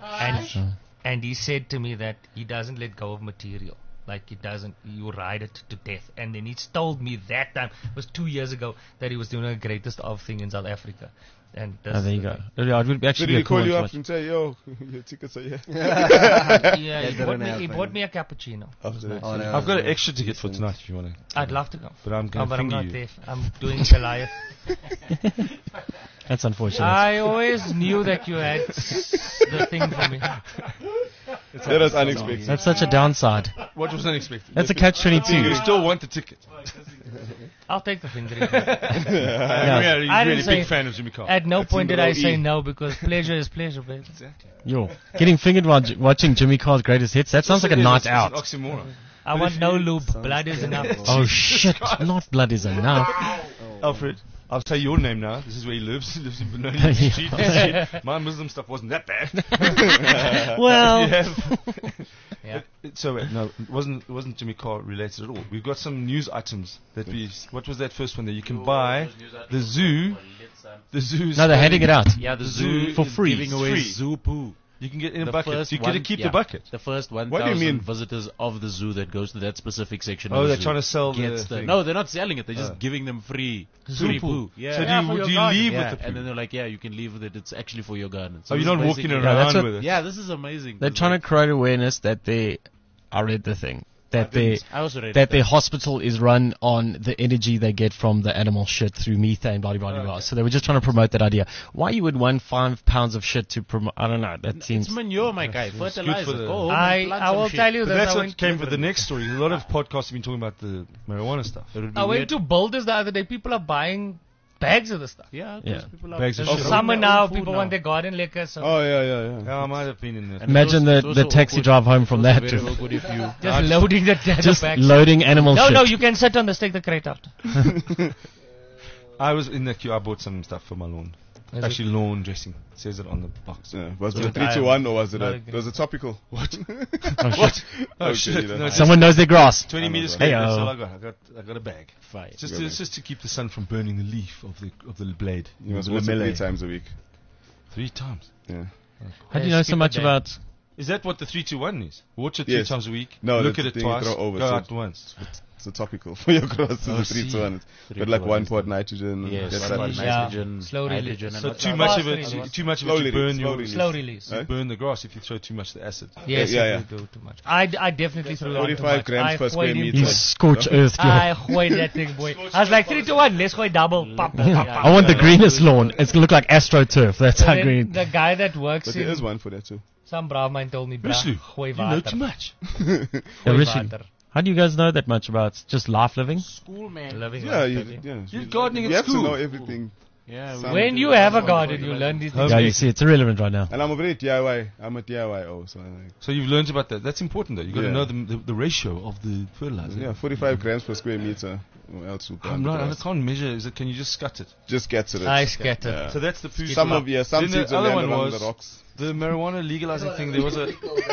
and he said to me that he doesn't let go of material. Like he doesn't, you ride it to death. And then he told me that time, it was 2 years ago, that he was doing a greatest of thing in South Africa. And that's Oh, there you the go. thing. Yeah, it would actually Did be he a cool call one you to up watch. and say, yo, your tickets are here? Yeah, That he didn't happen. bought me a cappuccino. After that. Oh, no, I've got an no. extra ticket for tonight if you want to. I'd love to go. But I'm Oh, going to but I'm finger not you. deaf. I'm doing Goliath. That's unfortunate. I always knew that you had the thing for me. That was unexpected. That's such a downside. What was unexpected? That's a You catch-22. still want the ticket. I'll take the finger. Yeah, you're I really didn't say- big fan of Jimmy Carr. At no point did I say E. no because pleasure is pleasure, baby. Yo, getting fingered while watching Jimmy Carr's greatest hits. That sounds like a night out. It's an oxymoron. I want no lube. Blood is enough. Oh shit! Not blood is enough. Alfred, I'll tell you your name now. This is where he lives. He lives in Benoni Street. Shit. My Muslim stuff wasn't that bad. Well, Yeah. So wait, no, it wasn't Jimmy Carr related at all. We've got some news items that we. What was that first one there? You can buy the zoo. The zoo's. no, they're handing it out. Yeah, the Zoo zoo for is free. giving away Free. zoo poo. You can get in a The bucket. first You get to one- keep yeah. the bucket. The first What do you 1,000 mean? visitors of the zoo that goes to that specific section. Oh, of the they're zoo trying to sell the gets thing. No, they're not selling it. They're Oh. just giving them free Zoo poo. poo. Yeah. So Yeah, do for you, your do you garden. leave yeah. with the And poo? then they're like, yeah, you can leave with it. It's actually for your garden. So Oh, you're this not is walking basically- Yeah, that's around what- with it. Yeah, this is amazing. They're This trying is to create awareness that I read the thing. That their I also read that it. their hospital is run on the energy they get from the animal shit through methane, blah blah blah blah. So they were just trying to promote that idea. Why you would want 5 pounds of shit to promote? I don't know. That seems. It's manure, my guy. Fertilizer. the- Go home and plant I some will shit. tell you But that that's I what went, came with the next story. A lot of podcasts have been talking about the marijuana stuff. It would be I went weird. to Boulders the other day. People are buying bags of the stuff. Yeah, Yeah. because people are Bags of they're shit. growing Summer their now, own food people want their garden liquor. So Oh, yeah. Yeah, I might have been in there. And Imagine it's the also taxi awkward. drive home from It's that. also very awkward if you just loading the Just bags. loading animal No, shit. no, you can sit on this. Take the crate out. I was in the queue. I bought some stuff for my lawn. Is Actually, lawn dressing. It says it on the box. Yeah. Was So it a it- 3-2-1 or was it not a? agree. Was it topical? What? Oh, shit. Oh Okay, shit! you don't No, know. just Someone knows their grass. 20 I know meters that. square. That's Hey-o. all I got. I got a bag. fire. It's just to keep the sun from burning the leaf of the blade. You must The watch it melee. 3 times a week. 3 times. Yeah. How do you know so skip a much day. about? Is that what the 3-2-1 is? Watch it 3 Yes. times a week. No, look that's at it the thing you twice. throw over, Go so- out once. It's a topical for your cross is Oh, a 3 to 1. Three But to like one 1 is pot nitrogen. Yes, get one that pot shit. nitrogen, Slow release. hydrogen, and So what's too that? much of it, Fast release. too much of it, Slowly you burn release, your slowly Slow release. Huh? burn the grass if you throw too much of the acid. Yes, Yeah, if yeah. you do too much. I definitely threw on too 45 much. grams I per square weighed him meter. You too scorch earth. I weighed that thing, boy. I was like 3 to 1. Let's go double. Pop. I want the greenest lawn. It's gonna look like AstroTurf. That's how Then green. the guy that works But there is in one for that too. some braaf man told me, bra, Rishi, gooi you know water. too much. Yeah, Gooi Rishi, water. how do you guys know that much about just life living? School, man. Living Yeah, life, you, baby. yeah. You're gardening You at have to school. know everything. Yeah, Some- When you have a garden, you learn these things. Yeah, you see, it's irrelevant right now. And I'm a very DIY. I'm a DIY so I'm like, So you've learned about that. That's important though. You've got to Yeah. know the ratio of the fertilizer. yeah, 45 grams per square meter. Or else you I'm not, I can't measure. Is it? Can you just scut it? just get to it. I scattered. Yeah. So that's the food. Some of some Then the seeds will other land one along was the rocks. the marijuana legalizing thing. There was a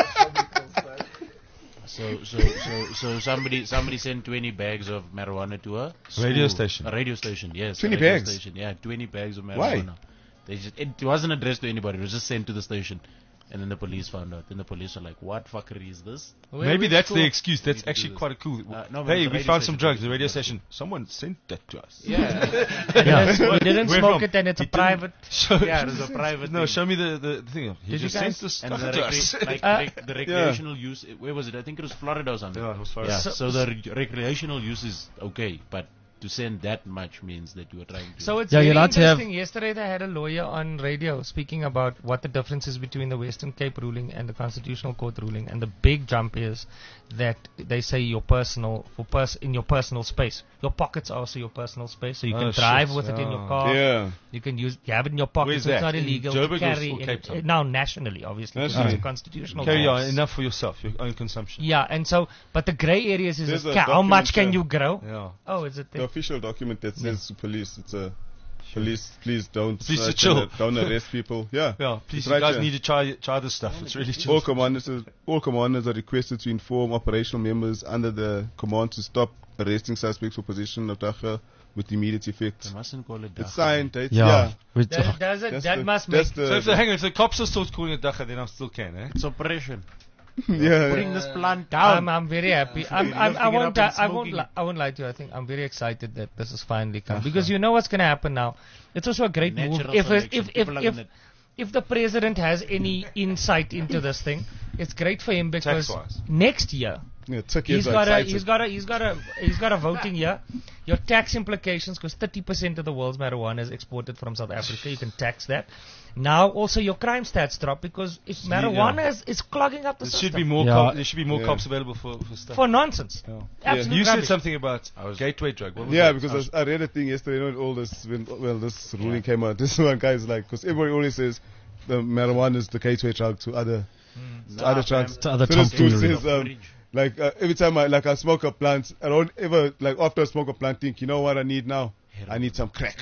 So somebody sent 20 bags of marijuana to a Radio school. station. A radio station, yes. 20 a radio bags? Station, yeah, 20 bags of Why? marijuana. They just, it wasn't addressed to anybody. It was just sent to the station. And then the police found out. Then the police were like, "What fuckery is this?" maybe that's the excuse. We That's need to actually do quite a cool. no, but Hey, it's a we radio found some station. drugs. The radio station. Someone sent that to us. Yeah, Yeah, we didn't Where smoke from? it and it's a He didn't- private. Show, yeah. It was a private. no, thing. show me the thing. He Did you just sent guys- this And stuff the, to us. the recreational use. Where was it? I think it was Florida or something. Yeah, it was Florida. Yeah. So- So the recreational use is okay, but to send that much means that you are trying to. So it's Yeah, very you're allowed to have- interesting. Yesterday they had a lawyer on radio speaking about what the difference is between the Western Cape ruling and the Constitutional Court ruling. And the big jump is that they say your personal, in your personal space. Your pockets are also your personal space. So you Oh, can shit. drive with it in your Yeah. car. Yeah. You can use, you have it in your pocket, Where's so it's that? not In illegal Joburg to or carry. Cape Town? Now nationally, obviously, because Nationally. it's a constitutional Carry law. on, enough for yourself, your own consumption. Yeah, and so, but the grey areas is There's just, a how much document, can yeah. you grow? Yeah. Oh, is it The there? official document that says to police, it's a police. Please don't Please search chill. and don't arrest people. Yeah. Yeah, please, It's you right guys here. need to try this stuff. It's really All chill. commanders are requested to inform operational members under the command to stop arresting suspects for possession of dacha with immediate effect. They mustn't call it. It's dacha. signed. It's, Yeah. Which- That, that must make So hang on, if the cops are still calling it dacha, then I still can, eh? It's oppression. yeah. Putting this plant down. I'm very happy. I You have to get won't. up and I won't. smoking. I won't lie to you. I think I'm very excited that this is finally come because you know what's going to happen now. It's also a great move Natural if selection. People are gonna- if the president has any insight into this thing. It's great for him because Tax-wise. next year Yeah, Turkey he's is got excited. a voting year. Your tax implications, because 30% of the world's marijuana is exported from South Africa. You can tax that. Now also your crime stats drop because if marijuana is clogging up the There system should be more. Yeah. There should be more Yeah. cops available for stuff. for nonsense. Absolute You said rubbish. something about gateway drug. What was Yeah, that? because I read a thing yesterday. You know, all this when this ruling came out. This one guy is like, because everybody always says the marijuana is the gateway drug to other other drugs. To other So this dude tomfoolery. says, like every time I smoke a plant, I don't ever like after I smoke a plant think, you know what I need now? I need some crack.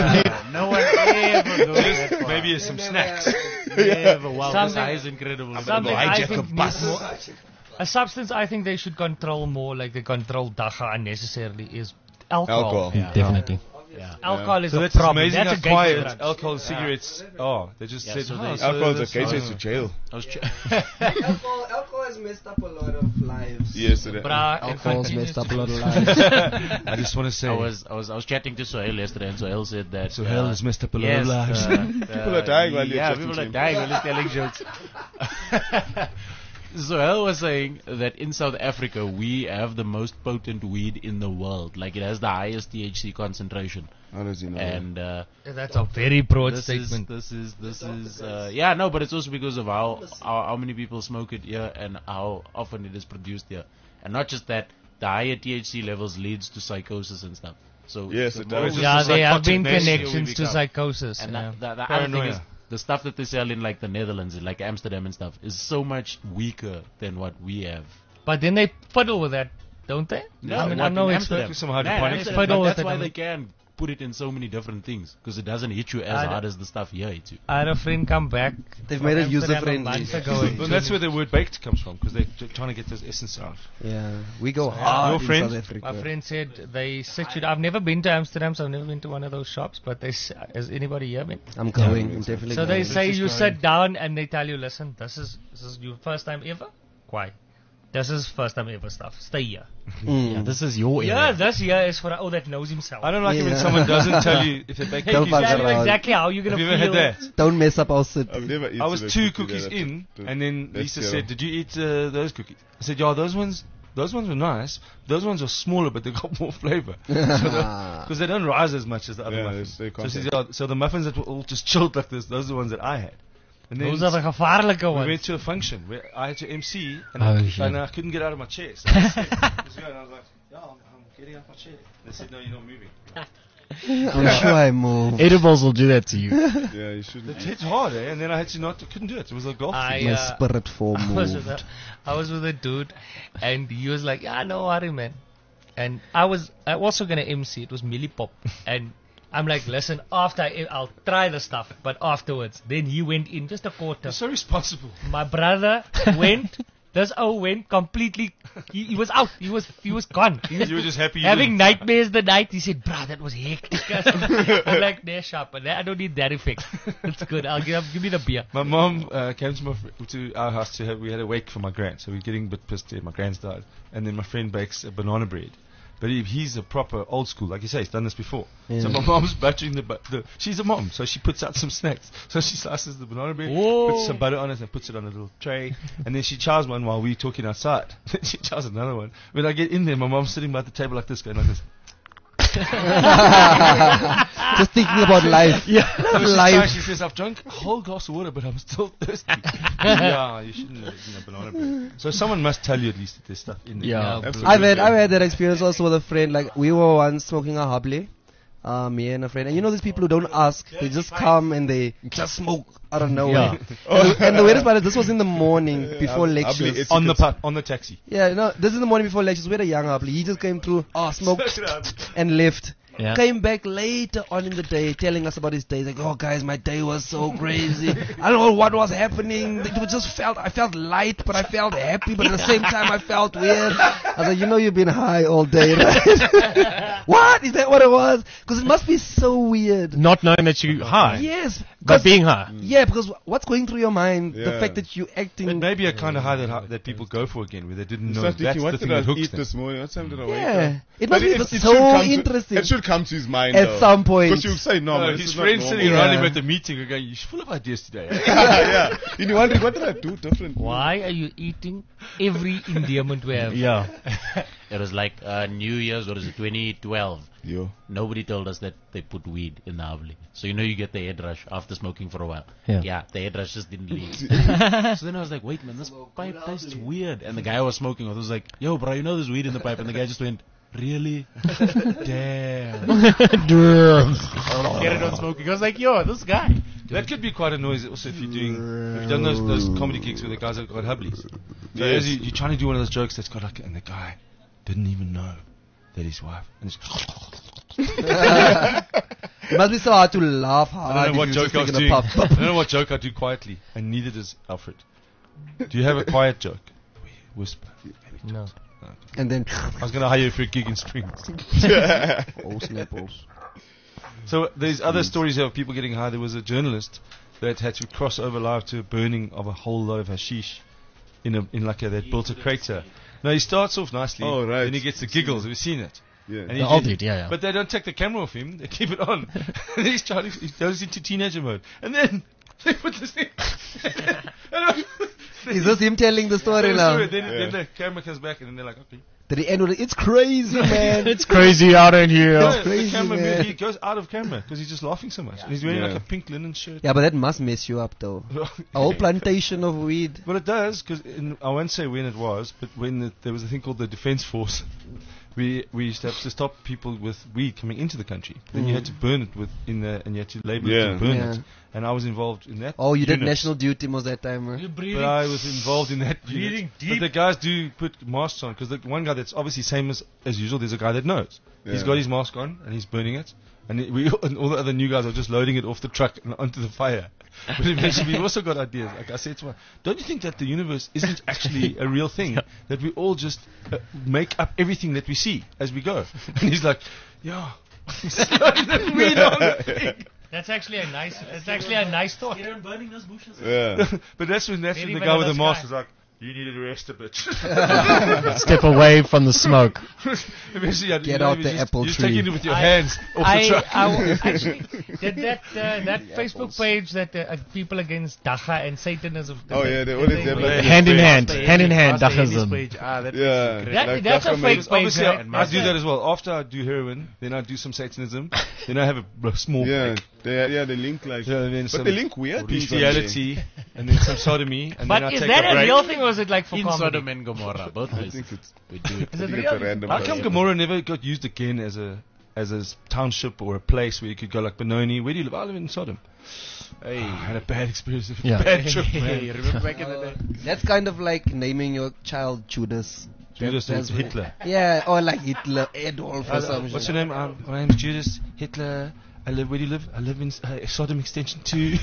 No one ever goes that far. Maybe some snacks. Never. Wow, this Something- high is incredible. Something I Hijack think a needs bus. more, a substance I think they should control more, like they control dacha unnecessarily, is alcohol. Alcohol. Definitely. Yeah. Alcohol is So a that's problem. amazing That's how a gateway quiet drug. alcohol, cigarettes are. They just Yeah, said, so oh, they- so Alcohol is a that's gateway fine. to jail. I was Alcohol has messed up a lot of lives. Yes, it is. Bruh, it Alcohol's continues messed up to a lot be- of lives. I just want to say, I was chatting to Sohail yesterday, and Sohail said that so hell has messed up a lot yes, of lives. People are dying while you're yeah, chatting people to are him. dying while he's telling jokes. Sohail was saying that in South Africa we have the most potent weed in the world. Like it has the highest THC concentration, How does he know? and That's a very broad this statement. is yeah, no, but it's also because of how many people smoke it here and how often it is produced here, and not just that, the higher THC levels leads to psychosis and stuff. So Yes, the it more does. we- Yeah, there have been psychotic nature connections we to become. psychosis. and yeah. the other thing Paranoia. is the stuff that they sell in like the Netherlands, like Amsterdam and stuff, is so much weaker than what we have. But then they fiddle with that, don't they? I mean, what, I'm no in expert. Amsterdam? Some Nah, hydroponics. Amsterdam, Fiddle but with that's it, why I they mean. can put it in so many different things, because it doesn't hit you as I hard as the stuff here hits you. I had a friend come back. They've from made it Amsterdam a user-friendly. month ago and Well, that's where the word baked comes from, because they're trying to get this essence out. Yeah, we go hard Your in friend? South Africa. my friend said they sit you. I've never been to Amsterdam, so I've never been to one of those shops. But has anybody here been? I'm going. I'm definitely So they going. say you sit down and they tell you, listen, this is your first time ever. Why? This is first time ever stuff. Stay here. Yeah, this is your Yeah, area. this here is for that knows himself. I don't like it when Yeah. someone doesn't tell you if they bake Don't cookies. fuck Tell you around. exactly how you're gonna Have you feel. ever had that? Don't mess up our city. I've never eaten I was a 2 cookie cookies that- in, that- and then that's Lisa terrible. said, "Did you eat those cookies?" I said, "Yeah, those ones were nice. Those ones are smaller, but they got more flavor because they don't rise as much as the other Yeah, muffins." they So can't she say. said, "Yeah, so the muffins that were all just chilled like this, those are the ones that I had." And then Those are the gevaarlijke we ones. went to a function where I had to MC, and, Oh, I, yeah. and I couldn't get out of my chair. So I said, and I was like, "Yeah, I'm getting out of my chair." They said, "No, you're not moving." I'm sure I moved. Edibles will do that to you. Yeah, you should. It's hard, eh? And then I had to couldn't do it. It was a golf. I, My spirit form moved. I was with a dude, and he was like, "Yeah, no worry, man." And I was also gonna MC. It was Millipop, and I'm like, "Listen, after I'll try the stuff, but afterwards." Then he went in just a quarter. You're so responsible. My brother went. This went completely. He was out. He was gone. He was You were just happy you having didn't. nightmares the night. He said, "Bruh, that was hectic." I'm like, "Nah, sharp. I don't need that effect. It's good. I'll give me the beer." My mom came to our house we had a wake for my grand, so we're getting a bit pissed there. My grand's died, and then my friend bakes a banana bread. But he's a proper old school, like you say, he's done this before. So my mom's buttering the she's a mom, so she puts out some snacks. So she slices the banana bread, puts some butter on it, and puts it on a little tray. And then she chows one while we're talking outside. Then she chows another one. When I get in there, my mom's sitting by the table like this, going like this. Just thinking about life. So she Life. tries, she says, "I've drunk a whole glass of water, but I'm still thirsty." Yeah, you shouldn't have eaten a banana bread. So someone must tell you at least that there's stuff in there. Yeah. Absolutely. I've had that experience also with a friend. Like we were once smoking a Hubley, me and a friend, and you know these people who don't ask, they just come and they just smoke out of nowhere. And the weirdest part is this was in the morning before lectures. it's- On the taxi. Yeah, no, this is in the morning before lectures. We had a young Hubley. He just came through, smoked and left. Yeah. Came back later on in the day telling us about his day. He's like, "Oh guys, my day was so crazy. I don't know what was happening. I felt light, but I felt happy, but at the same time I felt weird." I was like, "You know you've been high all day, right?" What? Is that what it was? Because it must be so weird. Not knowing that you high, Yes. but 'cause- being high. Yeah, because what's going through your mind? The Yeah. fact that you acting. It may be a kind of high that people go for again, where they didn't know Start that's thinking, the what thing did I that hooks eat them. this morning? What time did I wake Yeah. up? It must be should so come interesting. it should come to his mind At though. some point. Because you'll say, "No, man, this His is not friends normal." sitting around him Yeah. at the meeting are going, "You're full of ideas today." Eh? Yeah. And you're wondering, what did I do different? Why are you eating every endearment we have? Yeah. It was like New Year's, what is it, 2012. Yo. Nobody told us that they put weed in the Hubley. So you know you get the head rush after smoking for a while. Yeah. The head rush just didn't leave. So then I was like, wait man, this pipe tastes weird. And the guy I was smoking with was like, "Yo bro, you know there's weed in the pipe?" And the guy just went, "Really? Damn." Get it on smoking. I was like, "Yo, this guy." That could be quite a noise also if you've done those comedy gigs where the guys have got hubblies. So Yes. as you're trying to do one of those jokes that's got like, and the guy didn't even know that his wife. And it's, It must be so hard to laugh I hard. don't know if what you're joke just I was taking doing. a puff. I don't know what joke I do quietly, and neither does Alfred. Do you have a quiet joke? Whisper. No. And then, I was going to hire you for a gig in Springs. oh snapples. So there's other stories of people getting high. There was a journalist that had to cross over live to a burning of a whole lot of hashish that built a crater. No, he starts off nicely. Oh, right. Then he gets the giggles. Have you seen it? Yeah. And The he old did- dude, yeah. But they don't take the camera off him. They keep it on. And he goes into teenager mode. And then they put this thing. Is this him telling the story now? Then the camera comes back and then they're like, okay. Did he end with it? It's crazy, man. It's crazy out in here. Yeah, crazy, the camera man. he goes out of camera because he's just laughing so much. And he's wearing Yeah. like a pink linen shirt. Yeah, but that must mess you up, though. A whole plantation of weed. But it does, because I won't say when it was, but when there was a thing called the Defense Force, we used to have to stop people with weed coming into the country. Then you had to burn it and you had to label it Yeah. and burn Yeah. it. And I was involved in that. Oh, you did unit. national duty most that time, huh? You're But breathing. I was involved in that Breathing unit. But the guys do put masks on, because the one guy that's obviously same as usual, there's a guy that knows. He's Yeah. got his mask on and he's burning it. And and all the other new guys are just loading it off the truck and onto the fire. But eventually we also got ideas. Like I said to him, don't you think that the universe isn't actually a real thing? That we all just make up everything that we see as we go? And he's like, yeah. He's loading the weed on the thing. That's actually a nice thought. Yeah. But that's when Very the guy with the vanilla mask sky. was like, You need to rest a bit. Step away from the smoke. Get out the apple You're tree. taking it with your hands off the truck. Actually did that Facebook page that people against Dacha and Satanism. Oh, yeah, they always have like. Hand in hand, Pasta hand in hand, Pasta Henny's Dachism. page. That's Yeah. That- that's a Dacha fake makes- page, Obviously, right? I do that as well. After I do heroin, then I do some Satanism, then I have a small Yeah, break. they link like. Yeah, and then But some they link weird things. on there. bestiality, and then some sodomy, and But then I is take that a a break. real thing or is it like for in comedy? Sodom and Gomorrah, both I places. think it's, We do it. Is I it think it's a real? random. How come person. Gomorrah never got used again as a township or a place where you could go like Benoni? Where do you live? I live in Sodom. Hey. I had a bad experience. Yeah. Bad trip, Hey, man. remember back in the day? That's kind of like naming your child Judas. Judas That's and Hitler. Yeah, or like Hitler, Adolf or some What's shit. your name? My name's Judas Hitler. Where do you live? I live in Sodom Extension 2.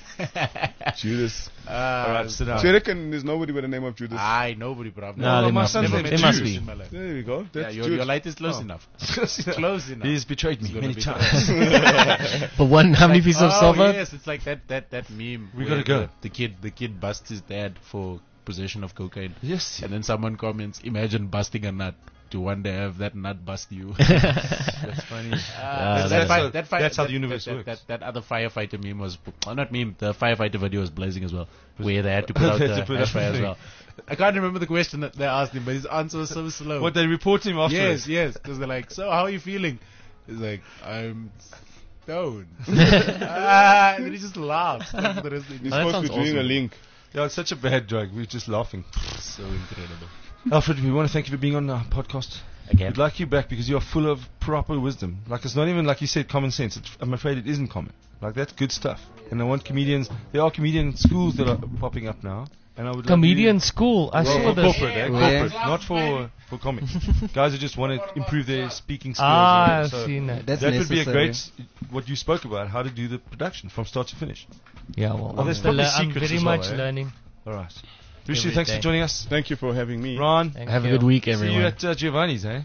Judas. Alright, sit down. So you reckon there's nobody with the name of Judas? Nobody, bro. No, there my must son's be. name There is must Judas. be. There we go. Yeah, That's your Judas. light is close enough. Close enough. He's betrayed me It's gonna many be times. For one, how many pieces of Oh silver? yes, it's like that meme. We where gotta go. The kid busts his dad for possession of cocaine, Yes. and then someone comments, "Imagine busting a nut. To one day have that nut bust you." That's funny. That's how the universe works. That other firefighter meme was, not meme. The firefighter video was blazing as well, where they had to put out They the had to put out flashfire the as well. I can't remember the question that they asked him, but his answer was so slow. What, they report him afterwards? Yes, because they're like, "So how are you feeling?" He's like, "I'm stoned." And then he just laughs. That's the rest of You're the- that supposed to be sounds doing a awesome. link. Yeah, it's such a bad drug. We're just laughing. So incredible. Alfred, we want to thank you for being on our podcast. Again. We'd like you back because you are full of proper wisdom. Like, it's not even like you said common sense. I'm afraid it isn't common. Like, that's good stuff. And I want comedians. There are comedian schools that are popping up now. And I would love Comedian you- school. I Well, saw for this. corporate, Where? corporate, not for comics. Guys who just want to improve their speaking skills. Ah, and I've so seen that. That's that would be a necessary. great, what you spoke about, how to do the production from start to finish. Yeah, well, Oh, there's I'm, probably I'm secrets very as well, much eh? learning. All right. Rishi, Every thanks day. for joining us. Thank you for having me. Ron, Thank Have a you. good week, see you everyone. at Giovanni's, eh?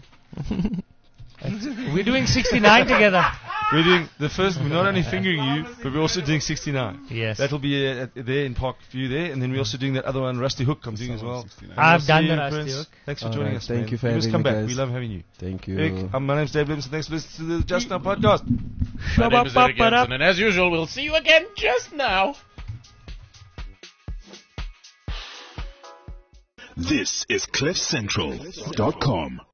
We're doing 69 together. We're doing the first, we're not only fingering you, but we're also doing 69. Yes. That'll be there in Parkview there, and then we're also doing that other one, Rusty Hook, I'm doing as well. 69. And I've we'll done see the you, Rusty Prince. Hook. Thanks for All joining right, us, thank man. you for must having come me, back. guys. We love having you. Thank you. Eric, my name's Dave Livingston. Thanks for listening to the Just Now podcast. My name is Eric Jensen, and as usual, we'll see you again just now. This is CliffCentral.com.